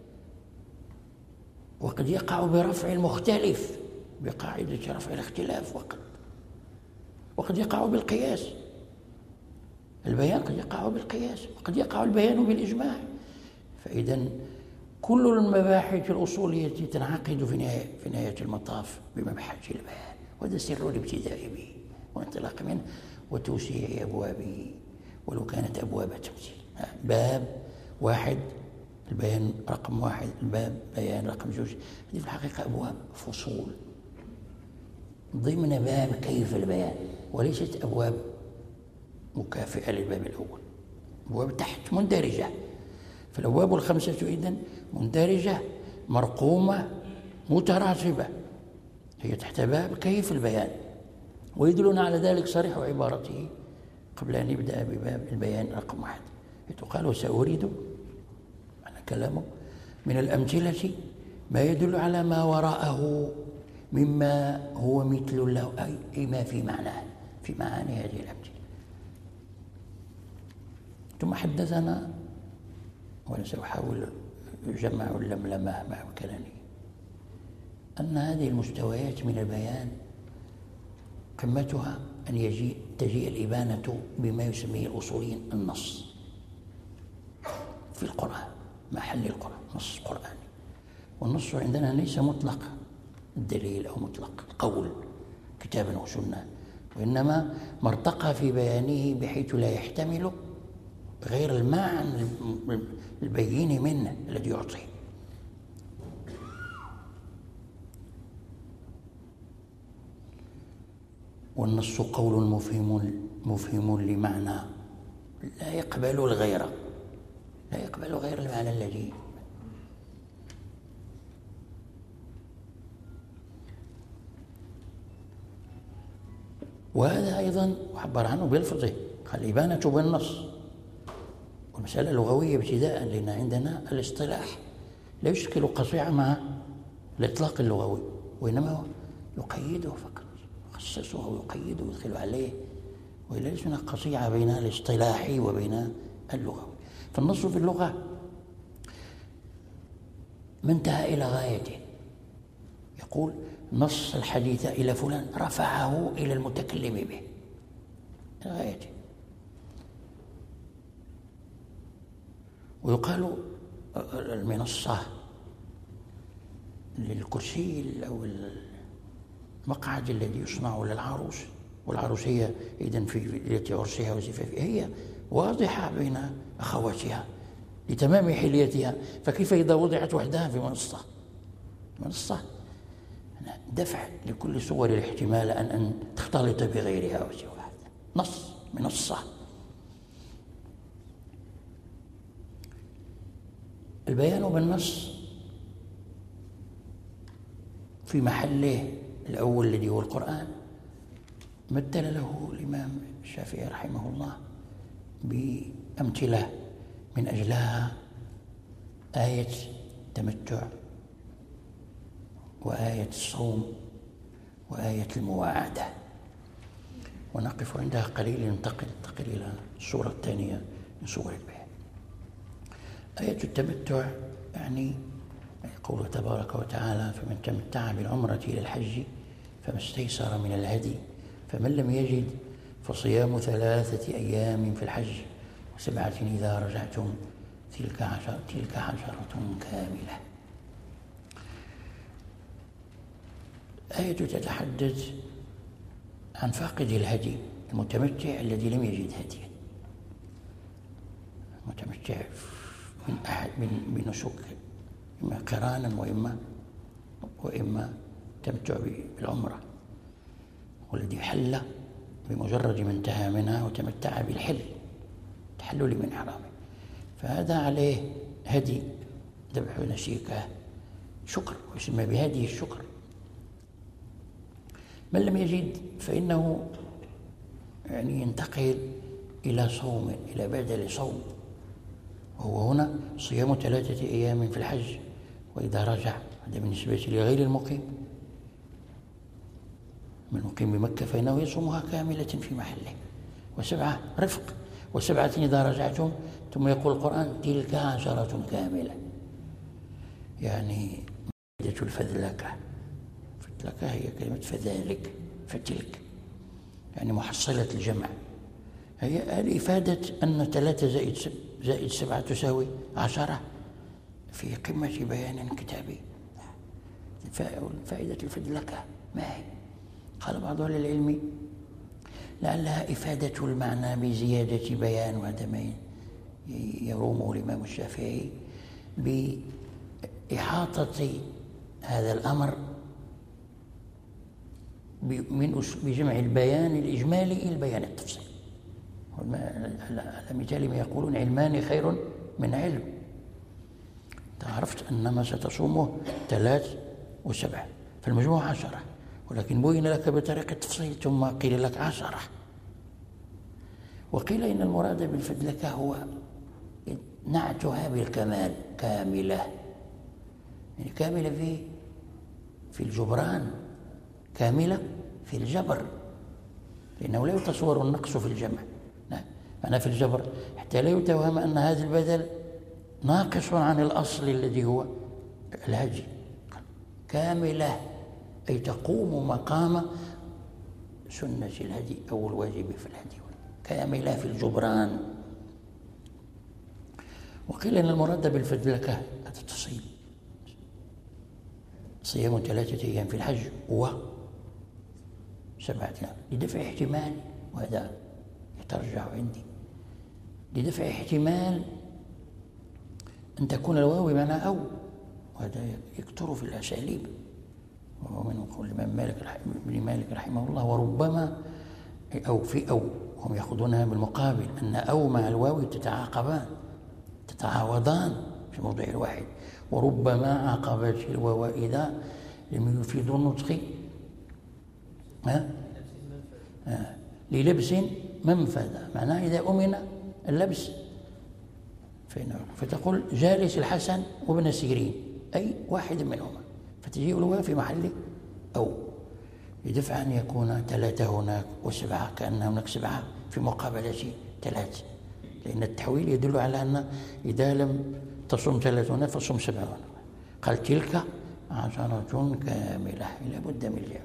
وقد يقع برفع المختلف بقاعدة رفع الاختلاف، وقد وقد يقع بالقياس. البيان قد يقع بالقياس، وقد يقع البيان بالإجماع. فإذا كل المباحث الأصولية تنعقد في نهاية, في نهاية المطاف بمبحث البيان، وهذا سر الابتداء به وانطلاق منه وتوسيع أبوابه ولو كانت أبواب تمثيل. باب واحد البيان رقم واحد، الباب بيان رقم جوج. هذه في الحقيقة أبواب فصول ضمن باب كيف البيان، وليست أبواب مكافئة للباب الأول، أبواب تحت مندرجة. فالأبواب الخمسة إذن مندرجة مرقومة متراتبة، هي تحت باب كيف البيان. ويدلنا على ذلك صريح عبارته قبل أن يبدأ بباب البيان رقم واحد، قال: وسأريد أنا كلامه من الأمثلة ما يدل على ما وراءه مما هو مثل له، أي ما في معناه، في معاني هذه الأمثلة. ثم حدثنا، وأنا سأحاول جمع اللملمة مع كلامي، أن هذه المستويات من البيان قمتها أن يجي تجيء الإبانة بما يسميه الأصوليين النص في القرآن، محل القرآن، نص قرآني. والنص عندنا ليس مطلق الدليل أو مطلق القول كتابا وسنة، وإنما ما ارتقى في بيانه بحيث لا يحتمل غير المعنى البين منه الذي يعطيه. والنص قول مفهم مفهم لمعنى لا يقبل الغير، لا يقبل غير المعنى الذي. وهذا أيضا عبر عنه بلفظه، قال الإبانة بالنص. والمسألة اللغوية ابتداء، لأن عندنا الاصطلاح لا يشكل قطيعة مع الإطلاق اللغوي، وإنما يقيده فقط، يخصصه ويقيده ويدخل عليه، وليس هناك قطيعة بين الاصطلاحي وبين اللغوي. فالنص في اللغة ما انتهى إلى غايته. يقول نص الحديث إلى فلان، رفعه إلى المتكلم به إلى غايته. ويقال المنصة للكرسي أو المقعد الذي يصنع للعروس، والعروس هي إذن في ليلة عرسها وزفافها هي واضحة بين أخواتها لتمام حليتها، فكيف إذا وضعت وحدها في منصة؟ منصة دفع لكل صور الاحتمال أن أن تختلط بغيرها وسواها. نص منصة. البيان بالنص في محله الأول الذي هو القرآن مثل له الإمام الشافعي رحمه الله بأمثلة من أجلها آية التمتع وآية الصوم وآية المواعدة، ونقف عندها قليل ننتقل ننتقل إلى الصورة الثانية من صور البيان. آية التمتع يعني قوله تبارك وتعالى: فمن تمتع بالعمرة إلى الحج فما استيسر من الهدي فمن لم يجد فصيام ثلاثة أيام في الحج وسبعة إذا رجعتم تلك عشرة تلك عشرة كاملة. آية تتحدث عن فاقد الهدي، المتمتع الذي لم يجد هديا، متمتع من أحد من بنسك إما قرانا وإما وإما تمتع بالعمرة، والذي حل بمجرد ما انتهى منها وتمتع بالحل تحلل من حرامه، فهذا عليه هدي ذبح نسيكه شكر، ويسمى بهدي الشكر. من لم يجد فإنه يعني ينتقل إلى صوم، إلى بدل صوم، وهو هنا صيام ثلاثة أيام في الحج وإذا رجع. هذا بالنسبة لغير المقيم. من المقيم بمكة فإنه يصومها كاملة في محله. وسبعة رفق، وسبعة إذا رجعتم، ثم يقول القرآن تلك عشرة كاملة، يعني مادة الفذلكة. فذلكة هي كلمة فذلك، فتلك يعني محصلة الجمع. هي هذه إفادة أن ثلاثة زائد سب زائد سبعة تساوي عشرة في قمة بيان كتابي. فائدة الفذلكة ما هي؟ قال بعض أهل العلم لعلها إفادة المعنى بزيادة بيان، وهذا ما يرومه الإمام الشافعي بإحاطة هذا الأمر من بجمع البيان الإجمالي إلى البيان التفصيلي. على مثال ما يقولون علمان خير من علم. أنت عرفت أن ما ستصومه ثلاث وسبعة فالمجموع عشرة، ولكن بين لك بطريقة تفصيل ثم قيل لك عشرة. وقيل إن المراد بالفذلكة هو نعتها بالكمال، كاملة، يعني كاملة في في الجبران، كاملة في الجبر، لأنه لا يتصور النقص في الجمع. أنا في الجبر حتى لا يتوهم أن هذا البدل ناقص عن الأصل الذي هو الهدي. كاملة أي تقوم مقام سنة الهدي أو الواجب في الهدي، كاملة في الجبران. وقيل أن المراد بالفذلكة التصيب، صيام ثلاثة أيام في الحج وسبعة أيام لدفع احتمال، وهذا يترجح عندي لدفع احتمال أن تكون الواو بمعنى أو، وهذا يكثر في الأساليب ومن قول الإمام مالك ابن مالك رحمه الله وربما أو في أو هم يأخذونها بالمقابل أن أو مع الواو تتعاقبان تتعاوضان في موضع الواحد، وربما عاقبت الواو إذا لم يفيد النطق ها؟ آه. للبس منفذ، معناه إذا أمن اللبس فتقول جالس الحسن وابن سيرين أي واحد منهما، فتجيء الواو في محل أو، لدفع أن يكون ثلاثة هناك وسبعة كأن هناك سبعة في مقابلة ثلاثة، لأن التحويل يدل على أن إذا لم تصم ثلاثون فصم سبعون. قال تلك عشرة كاملة، لا بد من الجميع.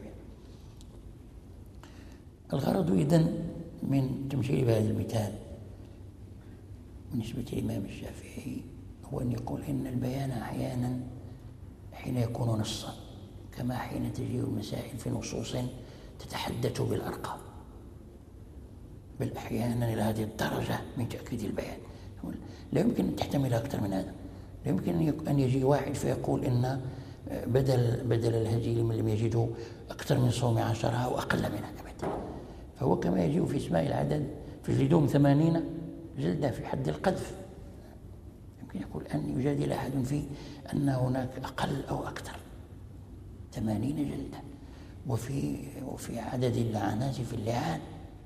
الغرض إذن من تمثيل بهذا المثال بالنسبة للإمام الشافعي هو أن يقول إن البيان أحيانا حين يكون نصا، كما حين تجيء المسائل في نصوص تتحدث بالأرقام، بل أحيانا إلى هذه الدرجة من تأكيد البيان. لا يمكن أن تحتمل أكثر من هذا، لا يمكن أن يجي واحد فيقول إن بدل بدل الهدي لمن لم يجده أكثر من صوم عشرة أو أقل منها كبدا، فهو كما يجيء في اسماء العدد فاجلدوهم ثمانين جلدة في حد القذف. يمكن يقول أن يجادل أحد في أن هناك أقل أو أكثر، ثمانين جلدة، وفي وفي عدد اللعنات في اللعان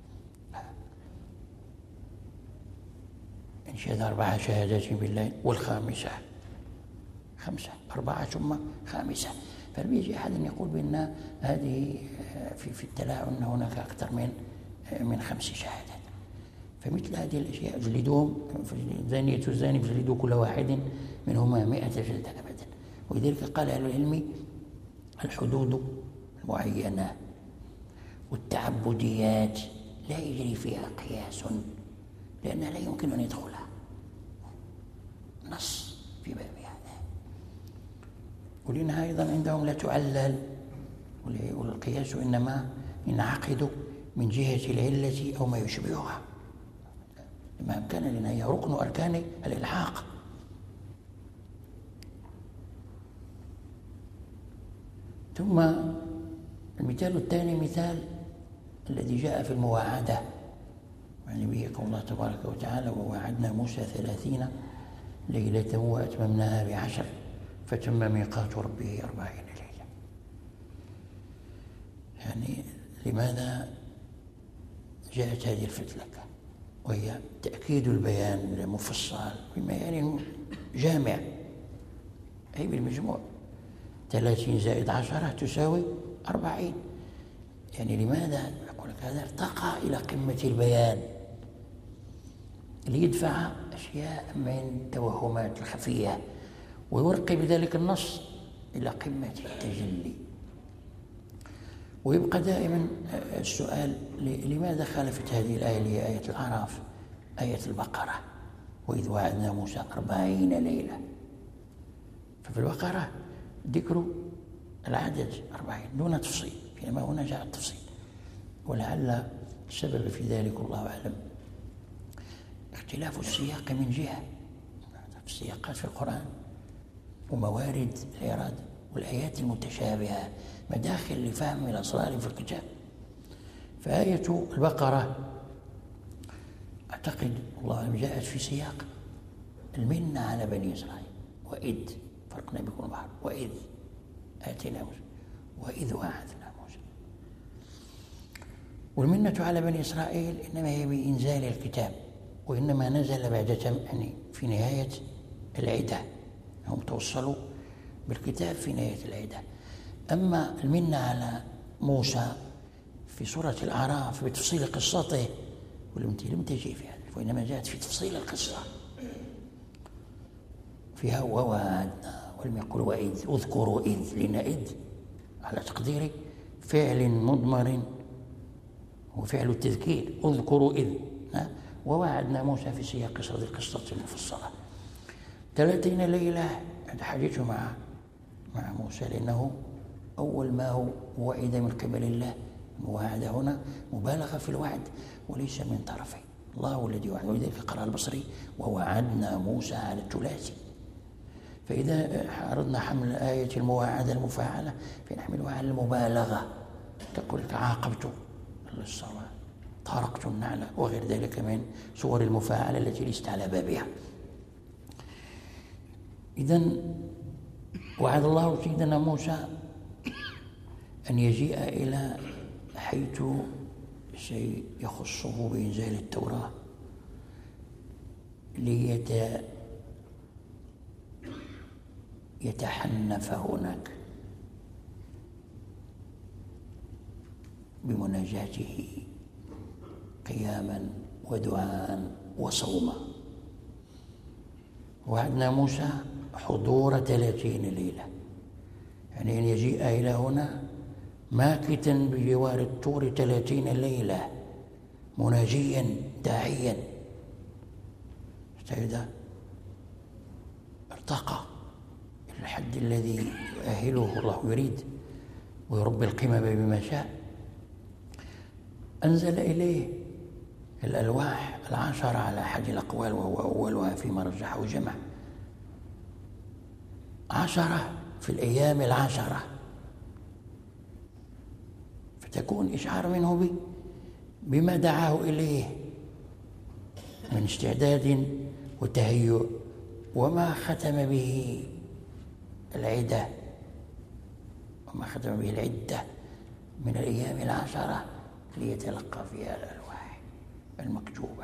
انشهد أربع شهادات بالله والخامسة خمسة، أربعة ثم خامسة. فبيجي أحد يقول بأن هذه في في التلاعن أن هناك أكثر من من خمس شهادات. فمثل هذه الأشياء جلدوهم، زانية الزاني جلدوا كل واحد منهما مئة جلدة أبدا. ولذلك قال أهل العلم الحدود المعينة والتعبديات لا يجري فيها قياس، لأنها لا يمكن أن يدخلها نص في باب هذا، ولأنها أيضا عندهم لا تعلل، والقياس إنما ينعقد من جهة العلة أو ما يشبهها، لما أمكن لنا هي ركن أركان الإلحاق. ثم المثال الثاني مثال الذي جاء في المواعدة، يعني به قول الله تبارك وتعالى وواعدنا موسى ثلاثين ليلة وأتممناها بعشر فتم ميقات ربه أربعين ليلة. يعني لماذا جاءت هذه الفتلة؟ وهي تأكيد البيان المفصل بما يعني جامع، أي بالمجموع ثلاثين زائد عشرة تساوي أربعين. يعني لماذا؟ يقول لك هذا ارتقى إلى قمة البيان ليدفع أشياء من توهمات الخفية ويرقي بذلك النص إلى قمة التجلي. ويبقى دائما السؤال لماذا خالفت هذه الآية اللي هي آية الأعراف آية البقرة وإذ وعدنا موسى أربعين ليلة؟ ففي البقرة ذكر العدد أربعين دون تفصيل، بينما هنا جاء التفصيل، ولعل السبب في ذلك الله أعلم اختلاف السياق من جهة، السياقات في القرآن وموارد الإيراد والآيات المتشابهة مداخل لفهم الأسرار في الكتاب. فآية البقرة أعتقد الله أعلم جاءت في سياق المنة على بني إسرائيل، وإذ فرقنا بكم البحر وإذ آتينا موسى وإذ وعدنا موسى. والمنة على بني إسرائيل إنما هي بإنزال الكتاب، وإنما نزل بعد يعني في نهاية العدة، هم توصلوا بالكتاب في نهاية العدة. أما المنة على موسى في سورة الأعراف بتفصيل قصته ولم تجي في هذا، وإنما جاءت في تفصيل القصة فيها ووعدنا، ولم يقل وإذ، اذكروا إذ، لأن إذ على تقدير فعل مضمر وفعل التذكير، اذكروا إذ، ووعدنا موسى في سياق قصة القصة المفصلة. ثلاثين ليلة هذا حديث مع مع موسى، لأنه أول ما هو وعد من قبل الله. المواعدة هنا مبالغة في الوعد وليس من طرفي الله الذي وعد، ولذلك قرأ البصري ووعدنا موسى على الثلاثي. فإذا أردنا حمل آية المواعدة المفاعلة فنحملها على المبالغة، تقول لك عاقبت الصلاة، طارقت النعلة، وغير ذلك من صور المفاعلة التي ليست على بابها. إذن وعد الله سيدنا موسى أن يجيء إلى حيث سيخصه بإنزال التوراة ليتحنف هناك بمناجاته قياما ودعاء وصوما. وعدنا موسى حضور ثلاثين ليلة، يعني أن يجيء إلى هنا ماكثا بجوار الطور ثلاثين ليلة مناجيا داعيا، حتى إذا ارتقى إلى الحد الذي يؤهله الله يريد ويربي القمم بما شاء، أنزل إليه الألواح العشرة على أحد الأقوال، وهو أولها فيما رجحه جمع، عشرة في الأيام العشرة، فتكون إشعار منه بما دعاه إليه من استعداد وتهيؤ، وما ختم به العدة وما ختم به العدة من الأيام العشرة ليتلقى فيها الألواح المكتوبة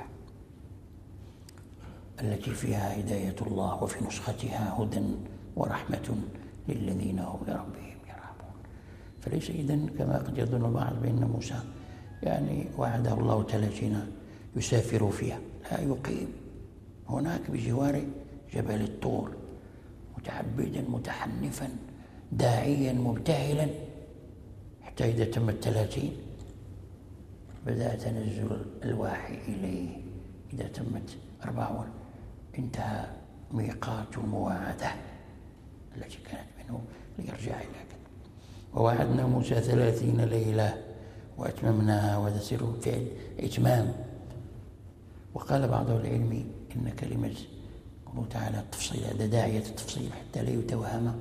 التي فيها هداية الله، وفي نسختها هدى ورحمة للذين هم لربهم يرهبون. فليس إذن كما قد يظن البعض بأن موسى يعني وعده الله ثلاثين يسافر فيها، لا، يقيم هناك بجوار جبل الطور متعبدا متحنفا داعيا مبتهلا، حتى إذا تم الثلاثين بدأ تنزل الألواح إليه. إذا تمت أربعون انتهى ميقات المواعدة التي كانت منه ليرجع إلى كذا. ووعدنا موسى ثلاثين ليلة وأتممناها، وهذا سر فعل إتمام. وقال بعض العلم إن كلمة قوله تعالى التفصيل هذا داعية التفصيل حتى لا يتوهم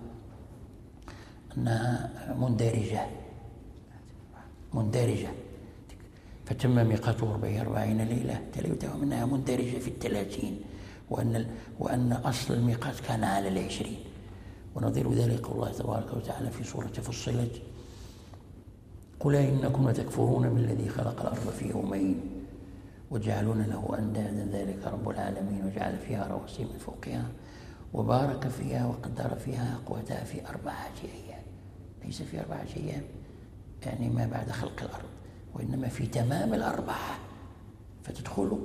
أنها مندرجة مندرجة فتم ميقاته بأربعين ليلة حتى لا يتوهم أنها مندرجة في الثلاثين، وأن وأن أصل الميقات كان على العشرين. ونظير ذلك الله تبارك وتعالى في سورة فصلت: قل إنكم لتكفرون بالذي خلق الأرض في يومين وجعلون له أندادا ذلك رب العالمين وجعل فيها رواسي من فوقها وبارك فيها وقدر فيها أقواتها في أربعة أيام. ليس في أربعة أيام يعني ما بعد خلق الأرض، وإنما في تمام الأربعة، فتدخل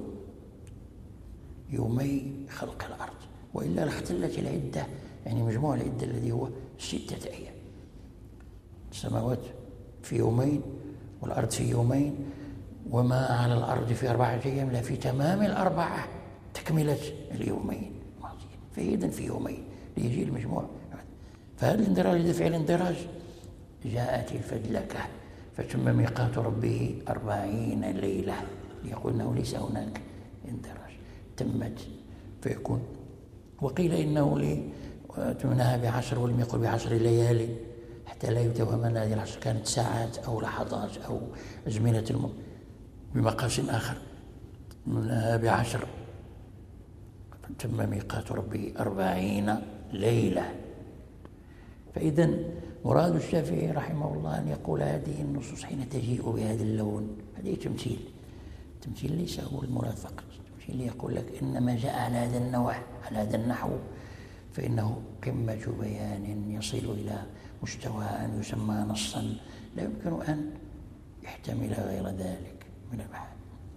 يومي خلق الأرض، وإلا لاختلت العدة، يعني مجموع العدة الذي هو ستة أيام. السماوات في يومين والأرض في يومين، وما على الأرض في أربعة أيام، لا، في تمام الأربعة تكملة اليومين فإذن في يومين ليجي المجموع. فهذا الاندراج إذا فعل اندراج جاءت الفدلكة فتم ميقات ربه أربعين ليلة، ليقول أنه ليس هناك اندراج، تمت فيكون. وقيل إنه لتمناها بعشر ولم يقل بعشر ليالي حتى لا يتوهم أن هذه العشر كانت ساعات أو لحظات أو أزمنة الم... بمقاس آخر. تمناها بعشر فتم ميقات ربه أربعين ليلة. فإذا مراد الشافعي رحمه الله أن يقول هذه النصوص حين تجيء بهذا اللون هذه تمثيل. التمثيل ليس هو المراد فقط، التمثيل يقول لك إنما جاء على هذا النوع على هذا النحو فإنه قمة بيان يصل إلى مستوى أن يسمى نصا لا يمكن أن يحتمل غير ذلك من المعاني.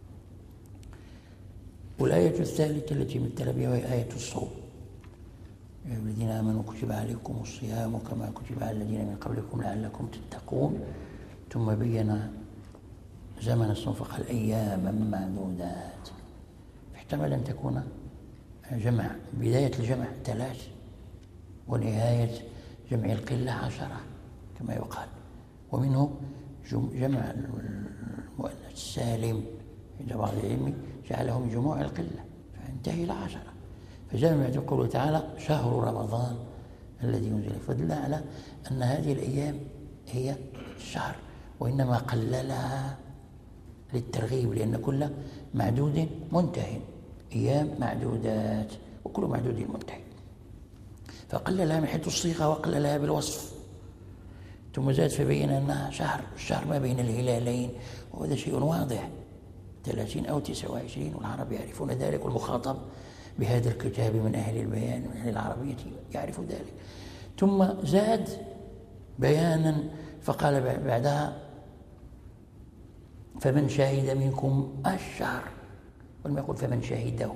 والآية الثالثة التي مثل بها وهي آية الصوم: يا الذين آمنوا كتب عليكم الصيام كما كتب على الذين من قبلكم لعلكم تتقون. ثم بين زمن الصوم فقال أياما معدودات، احتمل أن تكون جمع، بداية الجمع ثلاث ونهاية جمع القلة عشرة كما يقال، ومنه جمع المؤنث السالم عند بعض العلم جعله من جموع القلة فانتهي إلى عشرة. فجاء من بعد قوله تعالى شهر رمضان الذي أنزل فدل على أن هذه الأيام هي الشهر، وإنما قللها للترغيب، لأن كل معدود منتهي، أيام معدودات وكل معدود منتهي، فقللها من حيث الصيغة وقللها بالوصف. ثم زاد فبين أنها شهر، الشهر ما بين الهلالين، وهذا شيء واضح، ثلاثين أو تسعة وعشرين، والعرب يعرفون ذلك، والمخاطب بهذا الكتاب من أهل البيان من أهل العربية يعرف ذلك. ثم زاد بيانا فقال بعدها فمن شهد منكم الشهر، ولم يقل فمن شهده.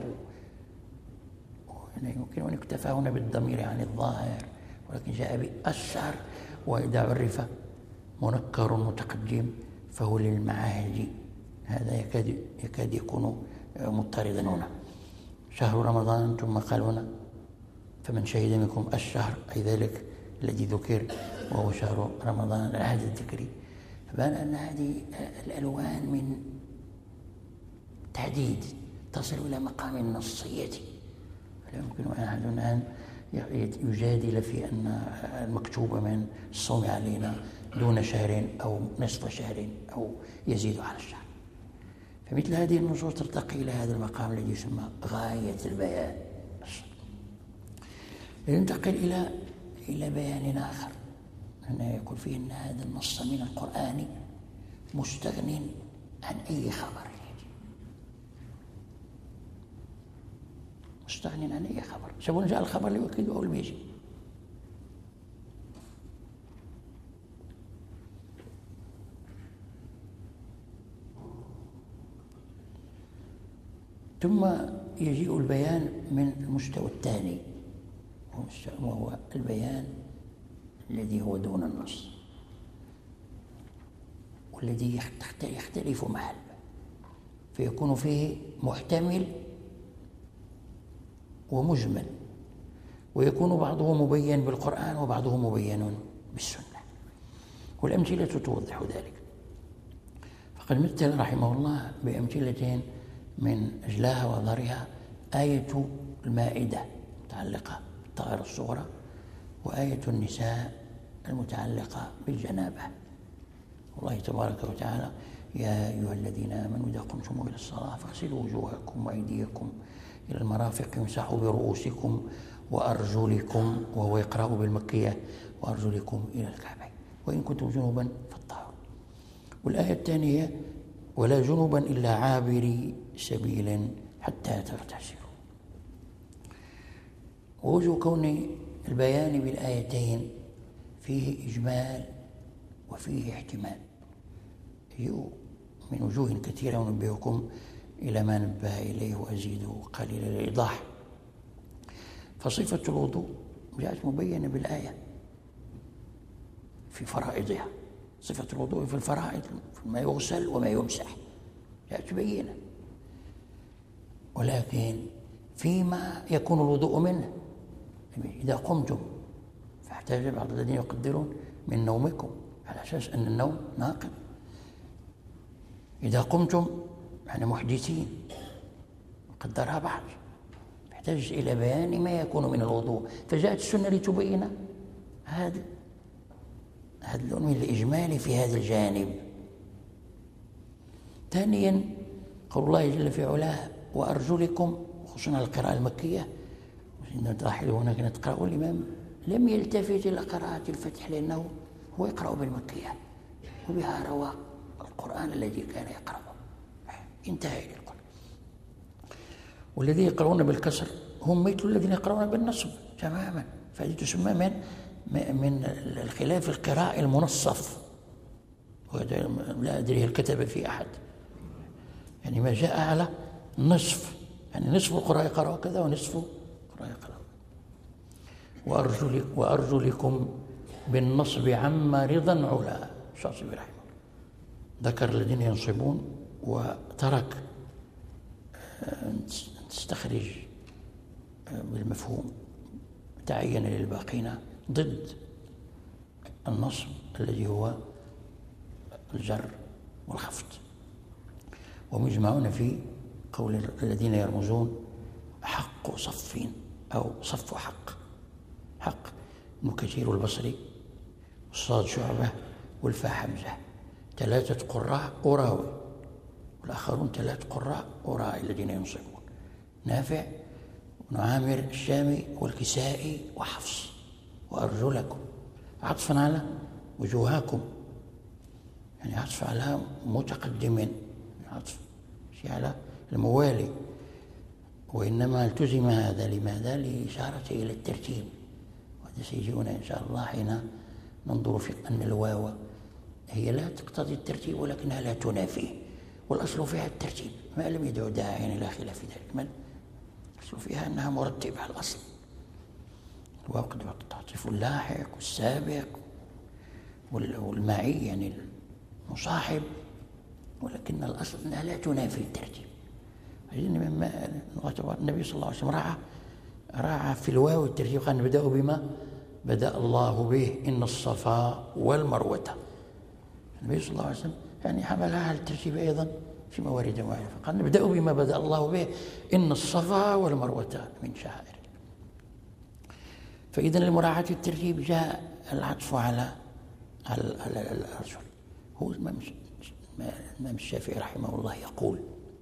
يمكن أن يكتفى هنا بالضمير عن الظاهر، ولكن جاء بالشهر، وإذا عرف منكر متقدم فهو للمعاهد، هذا يكاد يكاد يكون مضطردا هنا. شهر رمضان، ثم قال هنا فمن شهد منكم الشهر، أي ذلك الذي ذكر وهو شهر رمضان، العهد الذكري. فبان أن هذه الألوان من تعديد تصل إلى مقام النصية، فلا يمكن أحد أن يجادل في أن المكتوب من الصوم علينا دون شهر أو نصف شهر أو يزيد على الشهر. فمثل هذه النصوص ترتقي إلى هذا المقام الذي يسمى غاية البيان. ننتقل إلى إلى بيان آخر، أنه يقول فيه أن هذا النص من القرآن مستغن عن أي خبر، مستغن عن أي خبر، سواء جاء الخبر ليؤكده أو لم يجي. ثم يجيء البيان من المستوى الثاني، وهو البيان الذي هو دون النص، والذي يختلف محله، فيكون فيه محتمل ومجمل، ويكون بعضه مبين بالقرآن وبعضه مبين بالسنة، والأمثلة توضح ذلك. فقد مثل رحمه الله بأمثلة من أجلاها وأظهرها آية المائدة المتعلقة بالطهارة الصغرى، وآية النساء المتعلقة بالجنابة. والله تبارك وتعالى يا أيها الذين آمنوا إذا قمتم إلى الصلاة فاغسلوا وجوهكم وأيديكم إلى المرافق وامسحوا برؤوسكم وأرجلكم، وهو يقرأ بالمكية وأرجلكم إلى الكعبين وإن كنتم جنوبا فاطهروا. والآية الثانية ولا جنوبا إلا عابري سبيل حتى تغتسلوا. ووجه كون البيان بالآيتين فيه إجمال وفيه احتمال، من وجوه كثيرة، ونبهكم إلى ما نبه إليه وأزيد قليلا للإيضاح. فصفة الوضوء جاءت مبينة بالآية في فرائضها، صفة الوضوء في الفرائض ما يغسل وما يمسح جاءت بينة، ولكن فيما يكون الوضوء منه إذا قمتم، فاحتاج بعض الذين يقدرون من نومكم على أساس أن النوم ناقض. إذا قمتم يعني محدثين قدرها بعض، يحتاج إلى بيان ما يكون من الوضوء، فجاءت السنة لتبين هذا هذا اللون من الإجمال في هذا الجانب. ثانيا قول الله جل في علاه وأرجلكم، خصوصا القراءة المكية، تلاحظ هناك نتقرأ الإمام لم يلتفت إلى قراءة الفتح، لأنه هو يقرأ بالمكية وبها روى القرآن الذي كان يقرأه، انتهى إلى القرآن. والذين يقرؤون بالكسر هم مثل الذين يقرؤون بالنصب تماما، فهذه تسمى من من الخلاف القراء المنصف، وهذا لا أدري هل كتب في أحد، يعني ما جاء على نصف، يعني نصف القراء يقرأ كذا ونصف القراء يقرأ. وأرجلك وأرجلكم بالنصب عما رضا علا، الشاطبي رحمه ذكر الذين ينصبون وترك تستخرج بالمفهوم، تعين للباقين ضد النصب الذي هو الجر والخفض. ومجمعون في قول الذين يرمزون حق صف أو صف حق، حق ابن كثير والبصري والصاد شعبة والفاء حمزة، ثلاثة قراء قراوي، والآخرون ثلاث قراء قراء الذين ينصبون، نافع بن عامر الشامي والكسائي وحفص. وأرجلكم عطفا على وجوهكم، يعني عطف على متقدم، عطف شيء على الموالي، وإنما التزم هذا لماذا؟ لإشارة إلى الترتيب، وهذا سيجينا إن شاء الله حين ننظر في أن الواو هي لا تقتضي الترتيب ولكنها لا تنافيه، والأصل فيها الترتيب ما لم يدع داعيا إلى خلاف ذلك، بل الأصل فيها أنها مرتبة على الأصل. الواو قد تعطف اللاحق والسابق والمعي يعني المصاحب، ولكن الأصل أنها لا تنافي الترتيب. النبي صلى الله عليه وسلم راعى راعى في الواو الترتيب، قال نبدأ بما بدأ الله به إن الصفا والمروة. النبي صلى الله عليه وسلم يعني حملها على الترتيب أيضا في موارد معينة، فقال نبدأ بما بدأ الله به إن الصفا والمروة من شعائر. فإذا لمراعاة الترتيب جاء العطف على على الأرجل. هو الإمام الشافعي رحمه الله يقول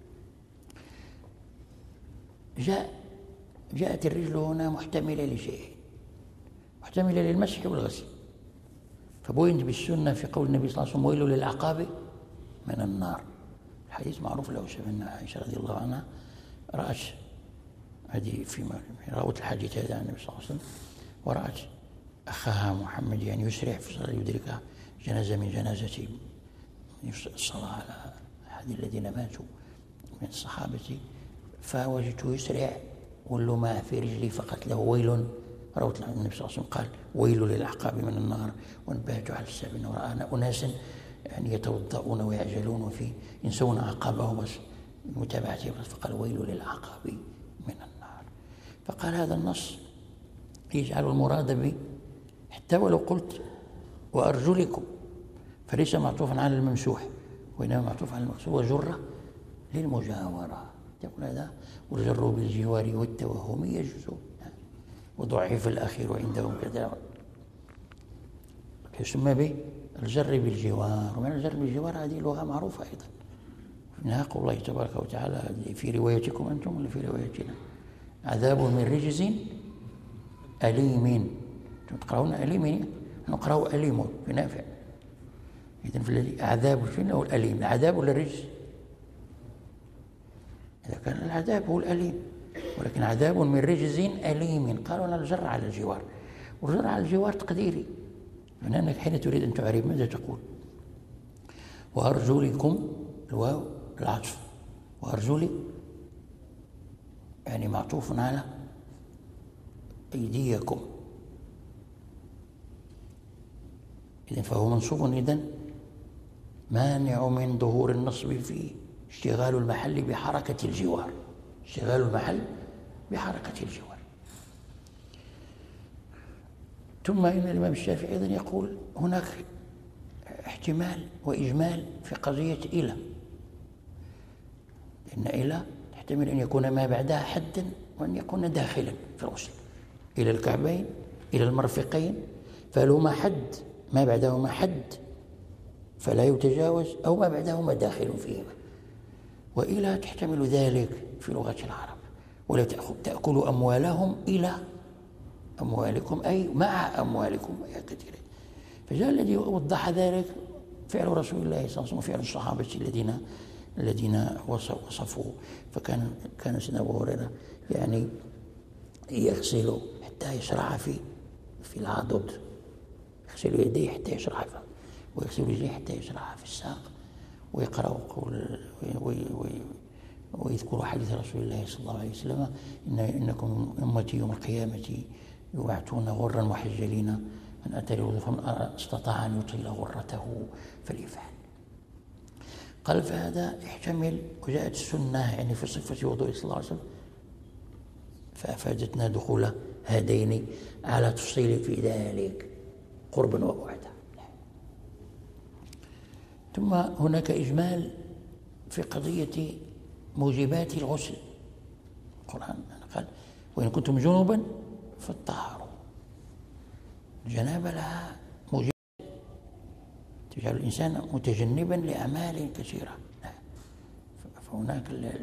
جاء جاءت الرجل هنا محتملة لشيء، محتملة للمسح والغسل، فبوينت بالسنة في قول النبي صلى الله عليه وسلم ويل للعقاب من النار. الحديث معروف له سيدنا عائشة رضي الله عنها رأت هذه في راوت الحديث هذا عن النبي صلى الله عليه وسلم، ورأت أخاها محمد يعني يسرع في الصلاة يدركها جنازة من جنازة الصلاة على أحد الذين ماتوا من الصحابة، فوجدته يسرع والله ما في رجلي فقط له ويل. روت النبي صلى الله عليه وسلم قال ويل للأعقاب من النار، وانبهت على السابين ورأى أناسا يعني يتوضؤون ويعجلون وفي ينسون أعقابهم بس متابعته، فقال ويل للأعقاب من النار. فقال هذا النص يجعل المراد به حتى ولو قلت وأرجلكم فليس معطوفا على الممسوح، وإنما معطوف على المقصود، وجرة للمجاورة. تقول هذا والجر بالجوار والتوهم يجوز، وضعف الأخير عندهم كذا، يسمى به الجر بالجوار. ومن الجر بالجوار هذه لغة معروفة أيضا، منها قول الله تبارك وتعالى في روايتكم أنتم ولا في روايتنا عذاب من رجز أليم. أنتم تقرؤون أليم، نقرأ أليم في نافع. إذن في الذي عذاب شنو هو الأليم؟ العذاب ولا الرجز؟ إذا كان العذاب هو الأليم، ولكن عذاب من رجز أليم قالوا أنا الجر على الجوار، والجر على الجوار تقديري، لأنك حين تريد أن تعرف ماذا تقول؟ وأرجلكم الواو العطف، وأرجلي يعني معطوف على أيديكم، إذن فهو منصوب، إذن مانع من ظهور النصب فيه اشتغال المحل بحركة الجوار، اشتغال المحل بحركة الجوار. ثم إن الإمام الشافعي أيضا يقول هناك احتمال وإجمال في قضية إلى، إن إلى تحتمل أن يكون ما بعدها حدا وأن يكون داخلا في الغسل، إلى الكعبين إلى المرفقين، فلهما حد ما بعدهما حد فلا يتجاوز، أو ما بعدهما داخل فيهما. وإلى تحتمل ذلك في لغة العرب، ولا تأكلوا أموالهم إلى أموالكم أي مع أموالكم يا كثيرين. فجاء الذي وضح ذلك فعل رسول الله صلى الله عليه وسلم وفعل الصحابة الذين الذين وصفوا. فكان كان سيدنا أبو هريرة يعني يغسل حتى يشرع في في العضد، يغسل يديه حتى يشرع فيه، ويغسل رجليه حتى يشرع في الساق، ويقرأ قول ويذكر حديث رسول الله صلى الله عليه وسلم إن إنكم أمتي يوم القيامة يبعثون غرا محجلين، من أتى لوضوء فمن استطاع أن يطيل غرته فليفعل. قال فهذا يحتمل، وجاءت السنة يعني في صفة وضوء صلى الله عليه وسلم فأفادتنا دخول هذين على تفصيل في ذلك قربا وبعدا. ثم هناك إجمال في قضية موجبات الغسل. القرآن قال وإن كنتم جنوبا فاطهروا، الجنابة لها موجب، تجعل الإنسان متجنبا لأعمال كثيرة. فهناك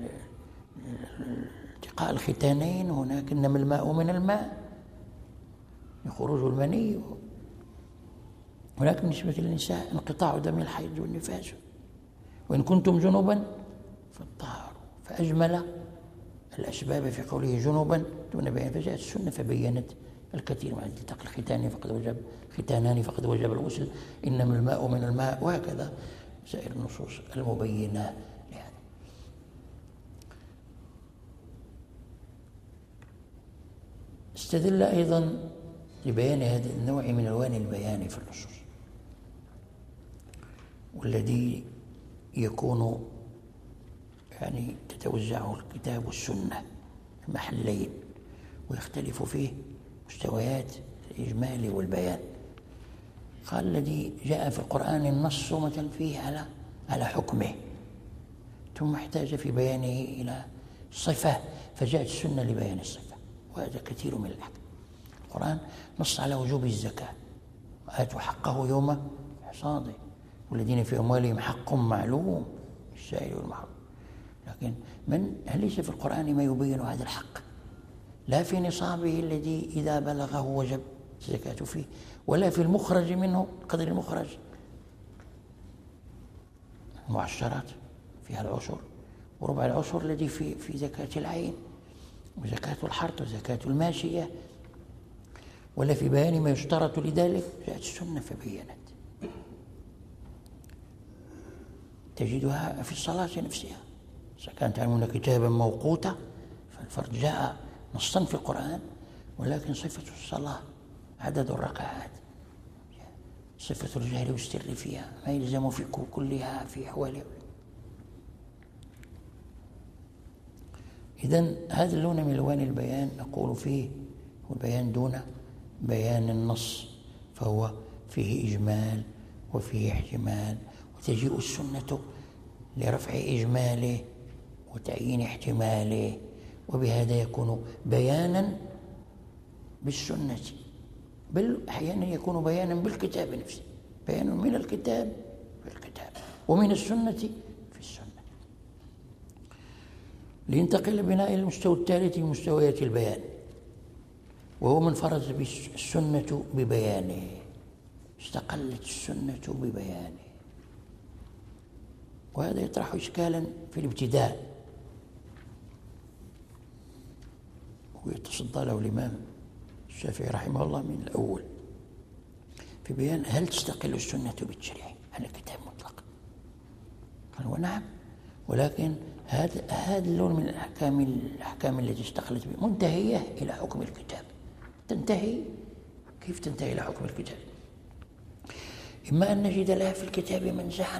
التقاء الختانين، هناك إنما الماء من الماء يخرج المني، هناك بالنسبة للنساء انقطاع دم الحيض والنفاس، وإن كنتم جنبا فاطهروا، فأجمل الأسباب في قوله جنبا دون بيان، فجاءت السنة فبينت الكثير من التقاء الختان فقد وجب ختانان فقد وجب الغسل، إنما الماء من الماء، وهكذا سائر النصوص المبينة لهذا. استدل أيضا لبيان هذا النوع من ألوان البيان في النصوص، والذي يكون يعني تتوزعه الكتاب والسنة محلين، ويختلف فيه مستويات الإجمال والبيان. قال الذي جاء في القرآن النص مثلا فيه على على حكمه، ثم احتاج في بيانه إلى صفة فجاءت السنة لبيان الصفة، وهذا كثير من الأحكام. القرآن نص على وجوب الزكاة، وآتوا حقه يوم حصاده، والذين في أموالهم حق معلوم للسائل والمحروم. لكن من هل ليس في القرآن ما يبين هذا الحق؟ لا في نصابه الذي إذا بلغه وجب الزكاة فيه، ولا في المخرج منه قدر المخرج. المعشرات فيها العشر وربع العشر الذي في في زكاة العين وزكاة الحرث وزكاة الماشية، ولا في بيان ما يشترط لذلك. جاءت السنة فبينت، تجدها في الصلاة نفسها، إذا كانت تعلمون كتابا موقوتا فالفرض جاء نصا في القرآن، ولكن صفة الصلاة عدد الركعات، صفة الجهل والسر فيها ما يلزم في كلها في أحوالها. إذن هذا اللون من ألوان البيان نقول فيه هو البيان دون بيان النص، فهو فيه إجمال وفيه احتمال، وتجيء السنة لرفع إجماله وتعيين احتماله، وبهذا يكون بيانا بالسنة، بل أحيانا يكون بيانا بالكتاب نفسه، بيان من الكتاب في الكتاب ومن السنة في السنة. لينتقل بنا إلى المستوى الثالث من مستويات البيان، وهو من فرز السنة ببيانه، استقلت السنة ببيانه. وهذا يطرح إشكالا في الابتداء، ويتصدى له الإمام الشافعي رحمه الله من الأول في بيان هل تستقل السنة بالتشريع عن الكتاب مطلقا؟ قال ونعم، ولكن هذا هذا اللون من الأحكام الأحكام التي استقلت به منتهية إلى حكم الكتاب. تنتهي كيف تنتهي إلى حكم الكتاب؟ إما أن نجد لها في الكتاب منزعا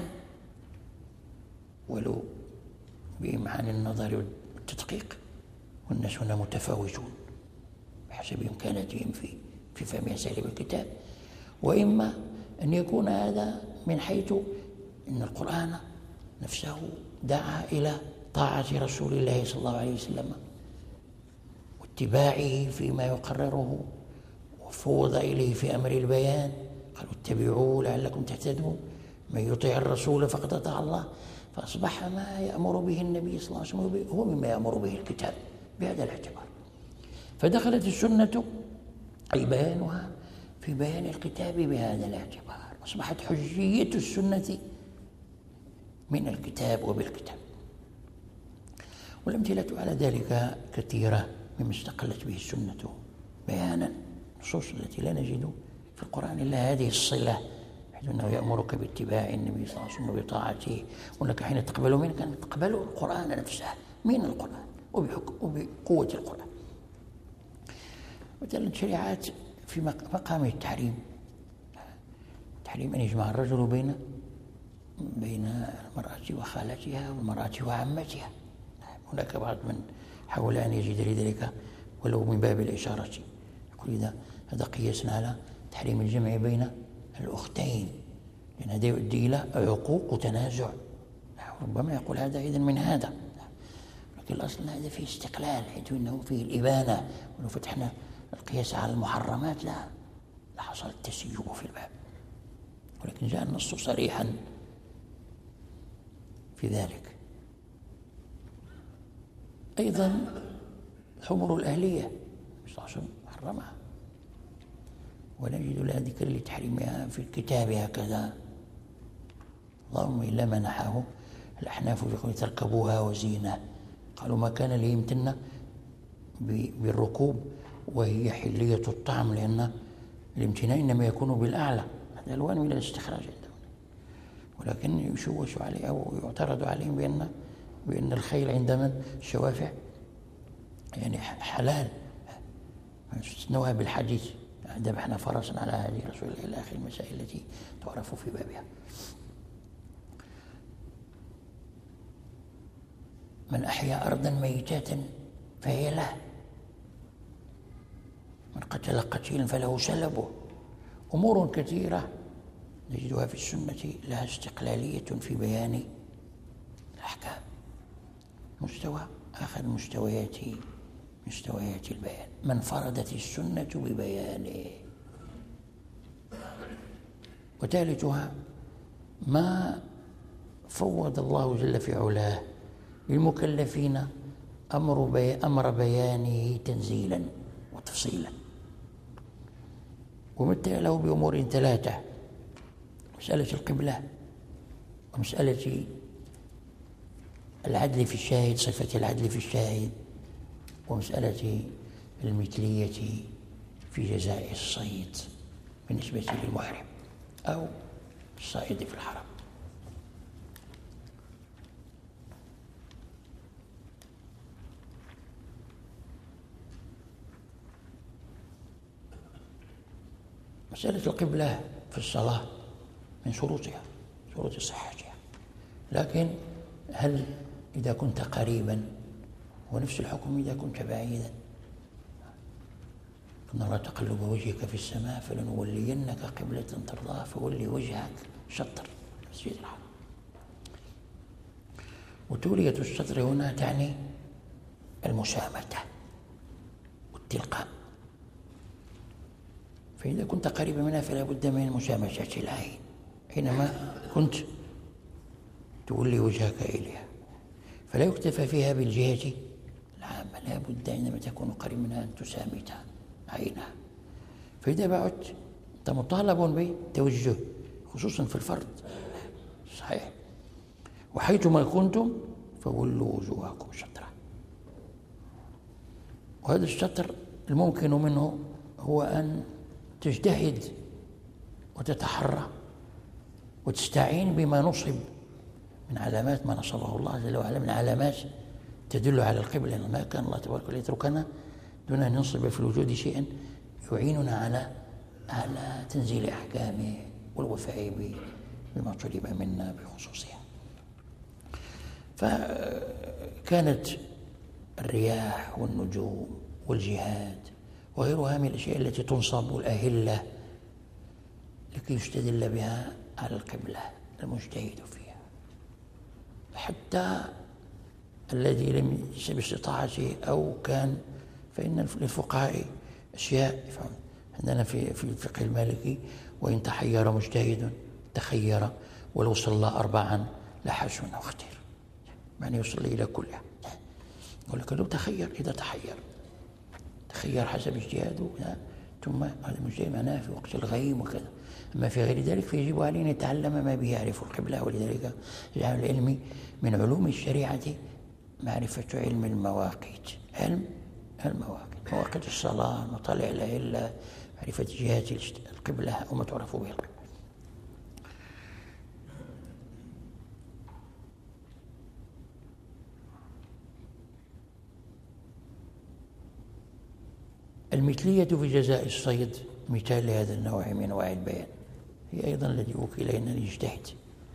ولو بإمعان النظر والتدقيق، والناس هنا متفاوتون بحسب إمكاناتهم في في فهم أساليب الكتاب، وإما أن يكون هذا من حيث أن القرآن نفسه دعا إلى طاعة رسول الله صلى الله عليه وسلم واتباعه فيما يقرره، وفوض إليه في أمر البيان، قالوا اتبعوه لعلكم تهتدون، من يطيع الرسول فقد أطاع الله، فأصبح ما يأمر به النبي صلى الله عليه وسلم هو مما يأمر به الكتاب بهذا الاعتبار. فدخلت السنة أي بيانها في بيان الكتاب بهذا الاعتبار، أصبحت حجية السنة من الكتاب وبالكتاب. والأمثلة على ذلك كثيرة مما استقلت به السنة بيانا، النصوص التي لا نجد في القرآن إلا هذه الصلة، بحيث أنه يأمرك باتباع النبي صلى الله عليه وسلم وبطاعته، وأنك حين تقبل منك أن تقبل القرآن نفسه من القرآن وبقوة القرآن. مثلا الشريعات في مقام التحريم، تحريم أن يجمع الرجل بين بين المرأة وخالتها والمرأة وعمتها. هناك بعض من حاول أن يجد لذلك ولو من باب الإشارة، يقول إذا هذا قياسنا على تحريم الجمع بين الأختين، لأن هذا يؤدي إلى عقوق وتنازع، ربما يقول هذا إذن من هذا، لكن الأصل هذا فيه استقلال، حيث أنه فيه الإبانة. ولو فتحنا القياس على المحرمات لا لحصل التسيب في الباب، ولكن جاء النص صريحا في ذلك. أيضا حمر الأهلية صلى الله عليه وسلم حرمها، ونجد لها ذكر لتحريمها في الكتاب هكذا، اللهم إلا ما نحاه الأحناف يقولون تركبوها وزينة، قالوا ما كان ليمتن بالركوب وهي حلية الطعم، لأن الامتناع إنما يكون بالأعلى، هذا ألوان من الاستخراج عندهم، ولكن يشوش عليه أو يعترض عليهم بأن بأن الخيل عند من الشوافع يعني حلال، استثنوها بالحديث ذبحنا فرسا على هذه رسول الله إلى آخر المسائل التي تعرف في بابها. من أحيا أرضا ميتة فهي له، من قتل قتيلا فله سلبه. أمور كثيرة نجدها في السنة لها استقلالية في بيان الأحكام. مستوى آخر مستويات مستويات البيان، من فرضت السنة ببيانه. وثالثها ما فوض الله جل في علاه للمكلفين أمر, بي أمر بيانه تنزيلا وتفصيلا، ومثل له بأمور ثلاثة: مسألة القبلة، ومسألة العدل في الشاهد، صفة العدل في الشاهد، ومسألة المثلية في جزاء الصيد بالنسبة للمحرم أو الصائد في الحرم. مسألة القبلة في الصلاة من شروطها، شروط صحتها، لكن هل إذا كنت قريبا ونفس الحكم إذا كنت بعيدا؟ نرى تقلب وجهك في السماء فلنولينك قبلة ترضاها فولي وجهك شطر المسجد الحرام. وتولية الشطر هنا تعني المسامة والتلقاء، فإذا كنت قريبا منها فلا بد من مسامشة العين حينما كنت تولي وجهك إليها، فلا يكتفى فيها بالجهة العامة، لا بد عندما تكون قريب منها أن تسامت عينها. فإذا بعدت أنت مطالب بالتوجه خصوصا في الفرد، صحيح، وحيثما كنتم فولوا وجوهكم شطرة. وهذا الشطر الممكن منه هو أن تجتهد وتتحرى وتستعين بما نصب من علامات، ما نصبه الله جل وعلا من علامات تدل على القبلة. ما كان الله تبارك وتعالى يتركنا دون أن ينصب في الوجود شيئا يعيننا على على تنزيل أحكامه والوفاء بما طلب منا بخصوصها. فكانت الرياح والنجوم والجهاد وغيرها من الأشياء التي تنصب الأهلة لكي يستدل بها على القبلة المجتهد فيها، حتى الذي لم يسب استطاعته أو كان، فإن للفقهاء أشياء عندنا في في الفقه المالكي: وإن تحير مجتهد تخير ولو صلى أربعا لحسن واختير، يعني يصلي إلى كلها، ولكن لو تخير، إذا تحير تخير حسب اجتهاده ثم هذا مجتهد معناه في وقت الغيم وكذا. أما في غير ذلك فيجب عليه أن يتعلم ما به يعرف القبلة. ولذلك جعل العلم من علوم الشريعة معرفة علم المواقيت، علم المواقيت، مواقيت الصلاة، مطالع الأهلة، معرفة جهات القبلة وما تعرف به القبلة. المثلية في جزاء الصيد مثال لهذا النوع من أنواع البيان، هي أيضا الذي وكل إلينا لنجتهد.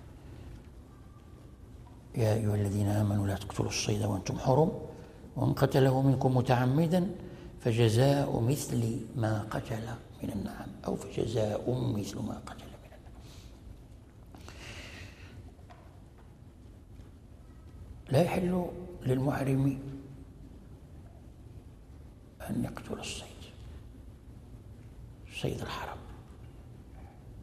يا أيها الذين آمنوا لا تقتلوا الصيد وأنتم حرم ومن قتله منكم متعمدا فجزاء مثل ما قتل من النعم، أو فجزاء مثل ما قتل من النعم. لا يحل للمحرم أن يقتل الصيد، صيد الحرم،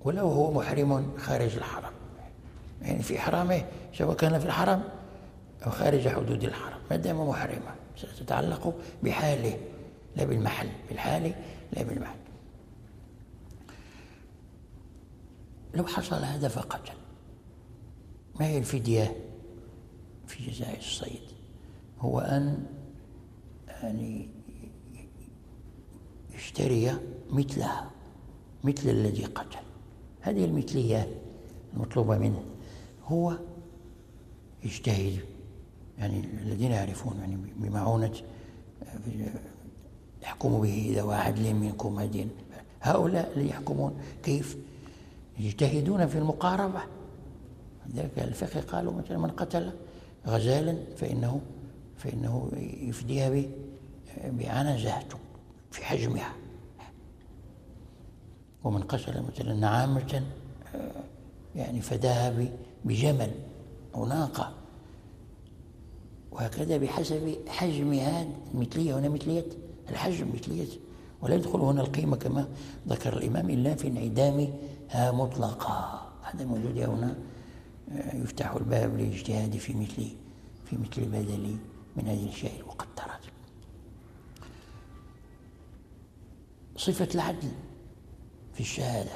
ولو هو محرم خارج الحرم، يعني في إحرامه سواء كان في الحرم أو خارج حدود الحرم ما دام محرما، ستتعلق بحاله لا بالمحل، بالحال لا بالمحل. لو حصل هذا فقتل، ما هي الفدية في جزاء الصيد؟ هو أن يعني يشتري مثلها، مثل الذي قتل. هذه المثلية المطلوبة منه، هو يجتهد، يعني الذين يعرفون يعني بمعونة يحكم به ذوى عدل منكم هدين، هؤلاء اللي يحكمون كيف يجتهدون في المقاربة. لذلك الفقه قالوا مثلا من قتل غزالا فإنه فإنه يفديها بعنزة في حجمها، ومن قتل مثلا نعامة يعني فداها بجمل أو ناقة، وهكذا بحسب حجمها. مثلية هنا مثلية الحجم، مثلية، ولا يدخل هنا القيمة كما ذكر الإمام إلا في انعدامها مطلقا. هذا موجود هنا، يفتح الباب للاجتهاد في مثل في مثل بدل من هذه الأشياء المقدرات. صفة العدل في الشهادة،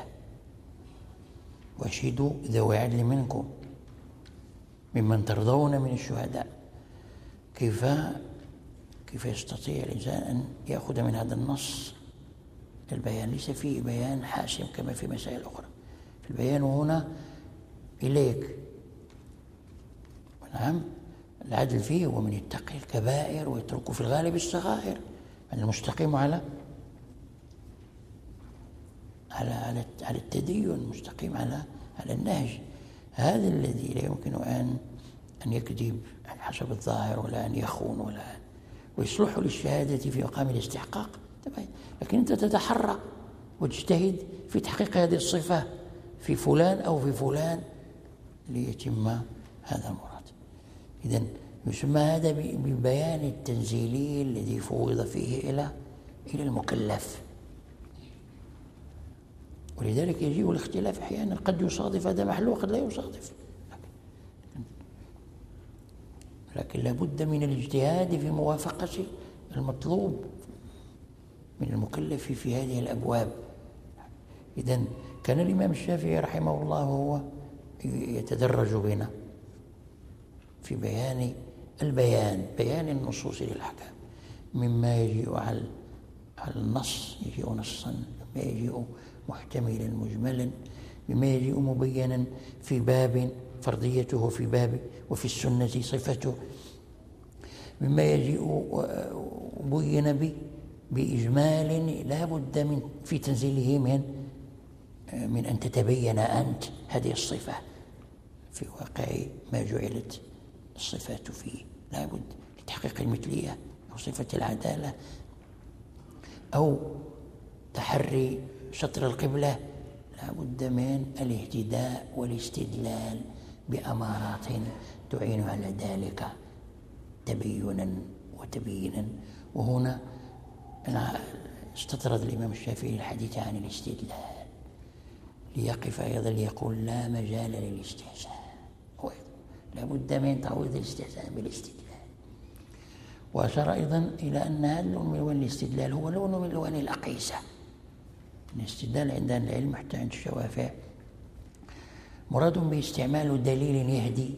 واشهدوا ذوي عدل منكم ممن ترضون من الشهداء. كيف كيف يستطيع الإنسان أن يأخذ من هذا النص البيان؟ ليس فيه بيان حاسم كما في مسائل أخرى. في البيان هنا إليك، نعم، العدل فيه ومن يتقي الكبائر ويترك في الغالب الصغائر، المستقيم على على على على التدين، مستقيم على على النهج. هذا الذي لا يمكن أن أن يكذب حسب الظاهر، ولا أن يخون، ولا أن ويصلح للشهادة في مقام الاستحقاق. لكن أنت تتحرى وتجتهد في تحقيق هذه الصفة في فلان أو في فلان ليتم هذا المراد. إذن يسمى هذا بالبيان التنزيلي الذي فوض فيه إلى إلى المكلف. ولذلك يجيء الاختلاف أحيانا، قد يصادف هذا محل وقد لا يصادف، لكن لابد من الاجتهاد في موافقة المطلوب من المكلف في هذه الأبواب. إذن كان الإمام الشافعي رحمه الله هو يتدرج بنا في بيان البيان بيان النصوص للأحكام، مما يجيء على النص يجيء نصا، مما يجيء محتملا مجملا، مما يجيء مبينا في باب فرضيته في باب وفي السنة صفته، مما يجيء بين بإجمال لا بد من في تنزيله من من أن تتبين أنت هذه الصفة في واقع ما جعلت الصفات فيه. لا بد لتحقيق المثلية أو صفة العدالة أو تحري شطر القبلة، لا بد من الاهتداء والاستدلال بأمارات تعين على ذلك تبينا وتبيينا. وهنا استطرد الإمام الشافعي الحديث عن الاستدلال ليقف أيضا ليقول لا مجال للاستهزاء، لا بد من تعويض الاستهزاء بالاستدلال. وأشار أيضا إلى أن هذا اللون من ألوان الاستدلال هو لون من ألوان الأقيسة. الاستدلال عند العلم حتى عند الشوافع مراد به استعمال دليل يهدي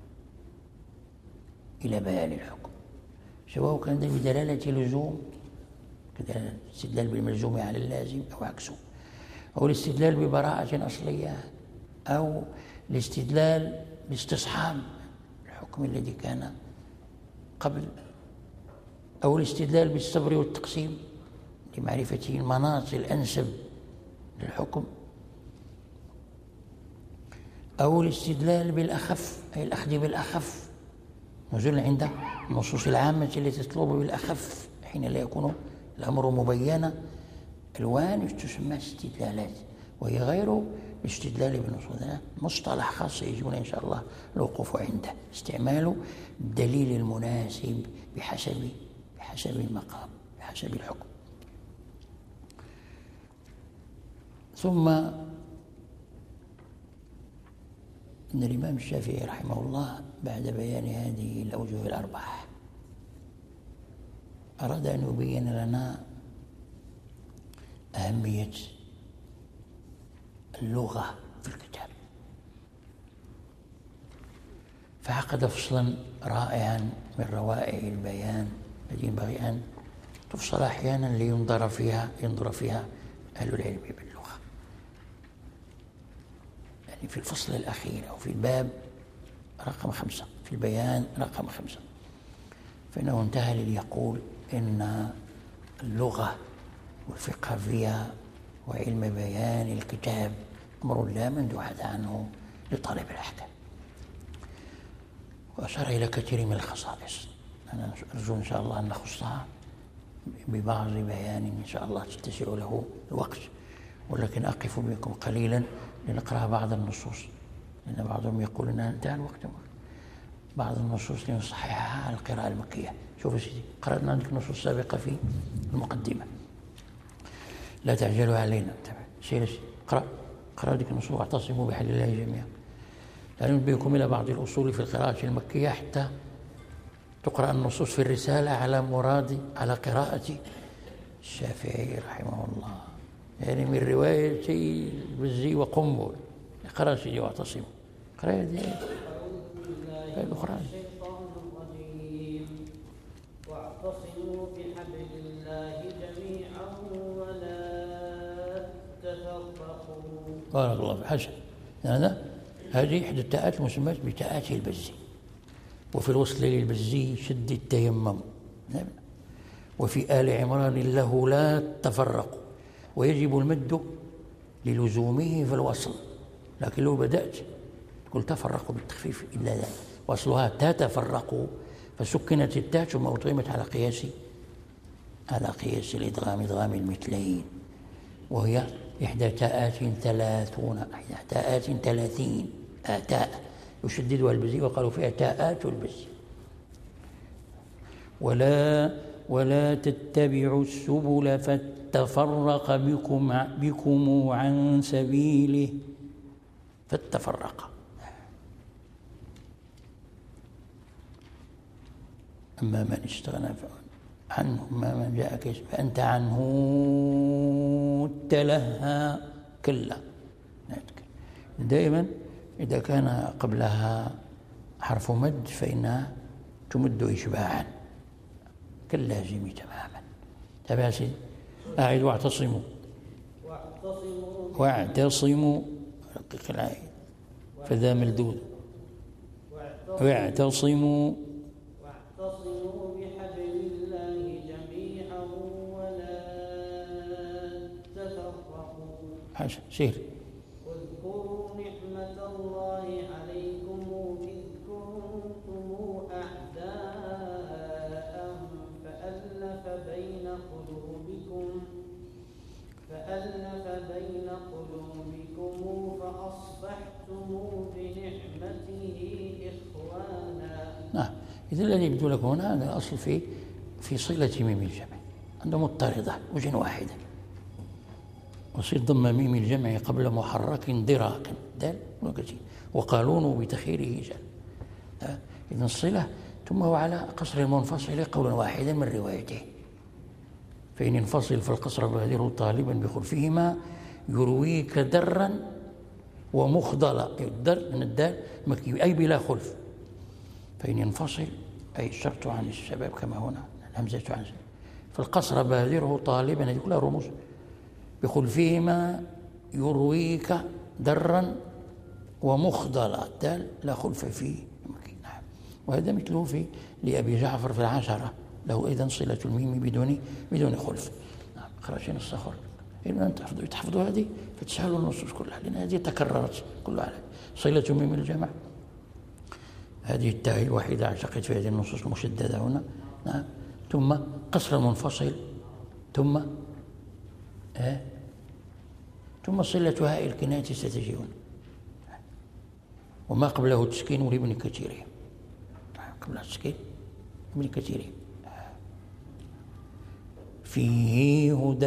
إلى بيان الحكم، سواء كان بدلالة لزوم كدلالة الاستدلال بالملزوم على اللازم أو عكسه، أو الاستدلال ببراءة أصلية، أو الاستدلال باستصحاب الحكم الذي كان قبل، أو الاستدلال بالصبر والتقسيم لمعرفة المناط الأنسب للحكم، أو الاستدلال بالأخف أي الأخذ بالأخف نزول عند النصوص العامة التي تطلب بالأخف حين لا يكون الأمر مبينا. ألوان تسمى استدلالات، وهي غير الاستدلال بالنصوص، مصطلح خاص يجبنا إن شاء الله الوقوف عنده، استعمال الدليل المناسب بحسب بحسب المقام بحسب الحكم. ثم إن الإمام الشافعي رحمه الله بعد بيان هذه الأوجه الأربعة أراد أن يبين لنا أهمية اللغة في الكتاب، فعقد فصلا رائعا من روائع البيان التي ينبغي أن تفصل أحيانا لينظر فيها ينظر فيها أهل العلم باللغة. يعني في الفصل الأخير أو في الباب رقم خمسة في البيان رقم خمسة، فإنه انتهى ليقول إن اللغة والفقه فيها وعلم بيان الكتاب أمر لا مندوحة عنه لطالب الأحكام، وأشار إلى كثير من الخصائص. أنا أرجو إن شاء الله أن نخصها ببعض بيان إن شاء الله تتسع له الوقت، ولكن أقف بكم قليلا لنقرأ بعض النصوص، لأن بعضهم يقول أنها انتهى الوقت. بعض النصوص لنصححها على القراءة المكية. شوف سيدي، قرأنا عندك نصوص سابقة في المقدمة، لا تعجلوا علينا. سير قرأ قرأ هذه النصوص، واعتصموا بحبل الله جميعا. لا ننبهكم إلى بعض الأصول في القراءة المكية حتى تقرأ النصوص في الرسالة على مراد على قراءة الشافعي رحمه الله، يعني من رواية البزي وقنبل. قرأ سيدي واعتصموا. قرأ هذه الأخرى. واعتصموا بحبل الله جميعا ولا تفرقوا. بارك الله في حسن. هذا هذه إحدى التاءات المسمات بتاءات البزي، وفي الوصل للبزي شد التيمم، وفي آل عمران له لا تفرقوا، ويجب المد للزومه في الوصل، لكن لو بدأت تقول تفرقوا بالتخفيف إلا ذلك، وصلها تتفرقوا، فسكنت التاء ثم أطغمت على قياس على قياس الإدغام إدغام المثلين، وهي إحدى تاءات ثلاثون إحدى تاءات ثلاثين تاء يشددها البزي، وقالوا فيها تاءات البزي. ولا ولا تتبعوا السبل فتفرق بكم بكم عن سبيله. فتفرق. أما من استغنى عنه، أما من جاءك فأنت عنه تلهى. كلا. دائما إذا كان قبلها حرف مد فإنها تمد إشباعا كاللازم تماما. تابع سيدي. أعد واعتصموا واعتصموا رقق العين فذا ملدود. واعتصموا واعتصموا بحبل الله جميعا ولا تفرقوا. حسن. سير. واذكروا نعمة الله عليكم إذ كنتم أعداء فألف بين قلوبكم فألف بين قلوبكم فأصبحتم بنعمته إخوانا. نعم. إذا الذي يبدو لكم هنا هذا الأصل في في صلة ميم الجمع، عنده مضطردة وجه واحدة، وصير ضم ميم الجمع قبل محرك دراك دال وقالون بتخيره جل. إذن الصلة ثم هو على قصر المنفصل قول واحد من روايته، فإن ينفصل فالقصر بادره طالبا بخلفهما يرويك درا ومخضلا. الدر من الدال مكي أي بلا خلف، فإن ينفصل أي الشرط عن الشباب كما هنا الهمزة عن الشباب، فالقصر بادره طالبا هذه كلها رموز بخلفهما يرويك درا ومخضلا الدال لا خلف فيه. وهذا مثله في لأبي جعفر في العشرة، له أيضا صلة الميم بدون بدون خلف. نعم. خرجين الصخر. إما أن تحفظوا تحفظوا هذه فتسهلوا النصوص كلها، لأن هذه تكررت كلها على صلة ميم الجمع. هذه التاء الوحيدة اعتقد في هذه النصوص المشددة هنا. نعم. ثم قصر المنفصل، ثم آه ثم صلة هاء الكناية ستجيون، وما قبله تسكين لابن كثير. قبل التسكين ابن كثير. فيه هدى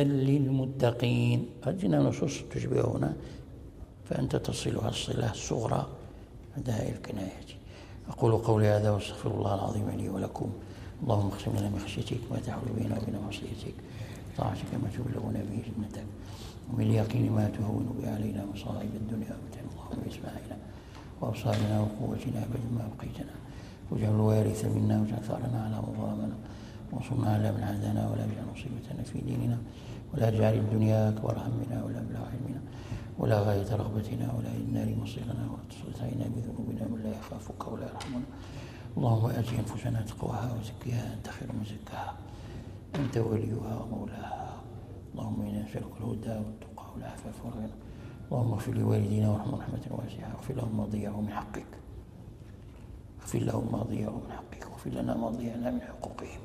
للمتقين. هذه نصوص تشبه هنا، فأنت تصلها الصلة الصغرى داء الكناية. أقول قولي هذا واستغفر الله العظيم لي ولكم. اللهم اقسم لنا من خشيتك ما تحول بيننا وبين معصيتك، طاعتك ما تبلغنا به جنتك، ومن اليقين ما تهون به علينا مصائب الدنيا ومتعنا اللهم بأسماعنا وأبصارنا وقوتنا أبدا ما أبقيتنا، واجعل الوارث منا واجعل ثأرنا على من ظلمنا، وانصرنا على من عادانا، ولا تجعل مصيبتنا في ديننا، ولا تجعل الدنيا أكبر همنا ولا مبلغ علمنا ولا غاية رغبتنا ولا إلى النار مصيرنا، ولا تسلط علينا بذنوبنا من لا يخافك ولا يرحمنا. اللهم آت أنفسنا تقواها وزكها أنت خير من زكاها أنت وليها ومولاها. اللهم إنا نسألك الهدى والتقى والعفاف والغنى. اللهم اغفر لوالدينا وارحمهم رحمة واسعة، واغفر لهم ما ضيعوا من حقك، اغفر لهم ما ضيعوا من حقك، واغفر لنا ما ضيعنا من حقوقهم.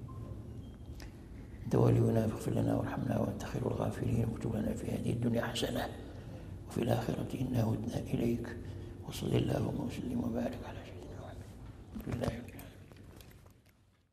أنت ولينا فاغفر لنا وارحمنا وأنت خير الغافرين، واكتب لنا في هذه الدنيا حسنة وفي الآخرة إنا هدنا إليك. وصل اللهم وسلم وبارك على سيدنا محمد.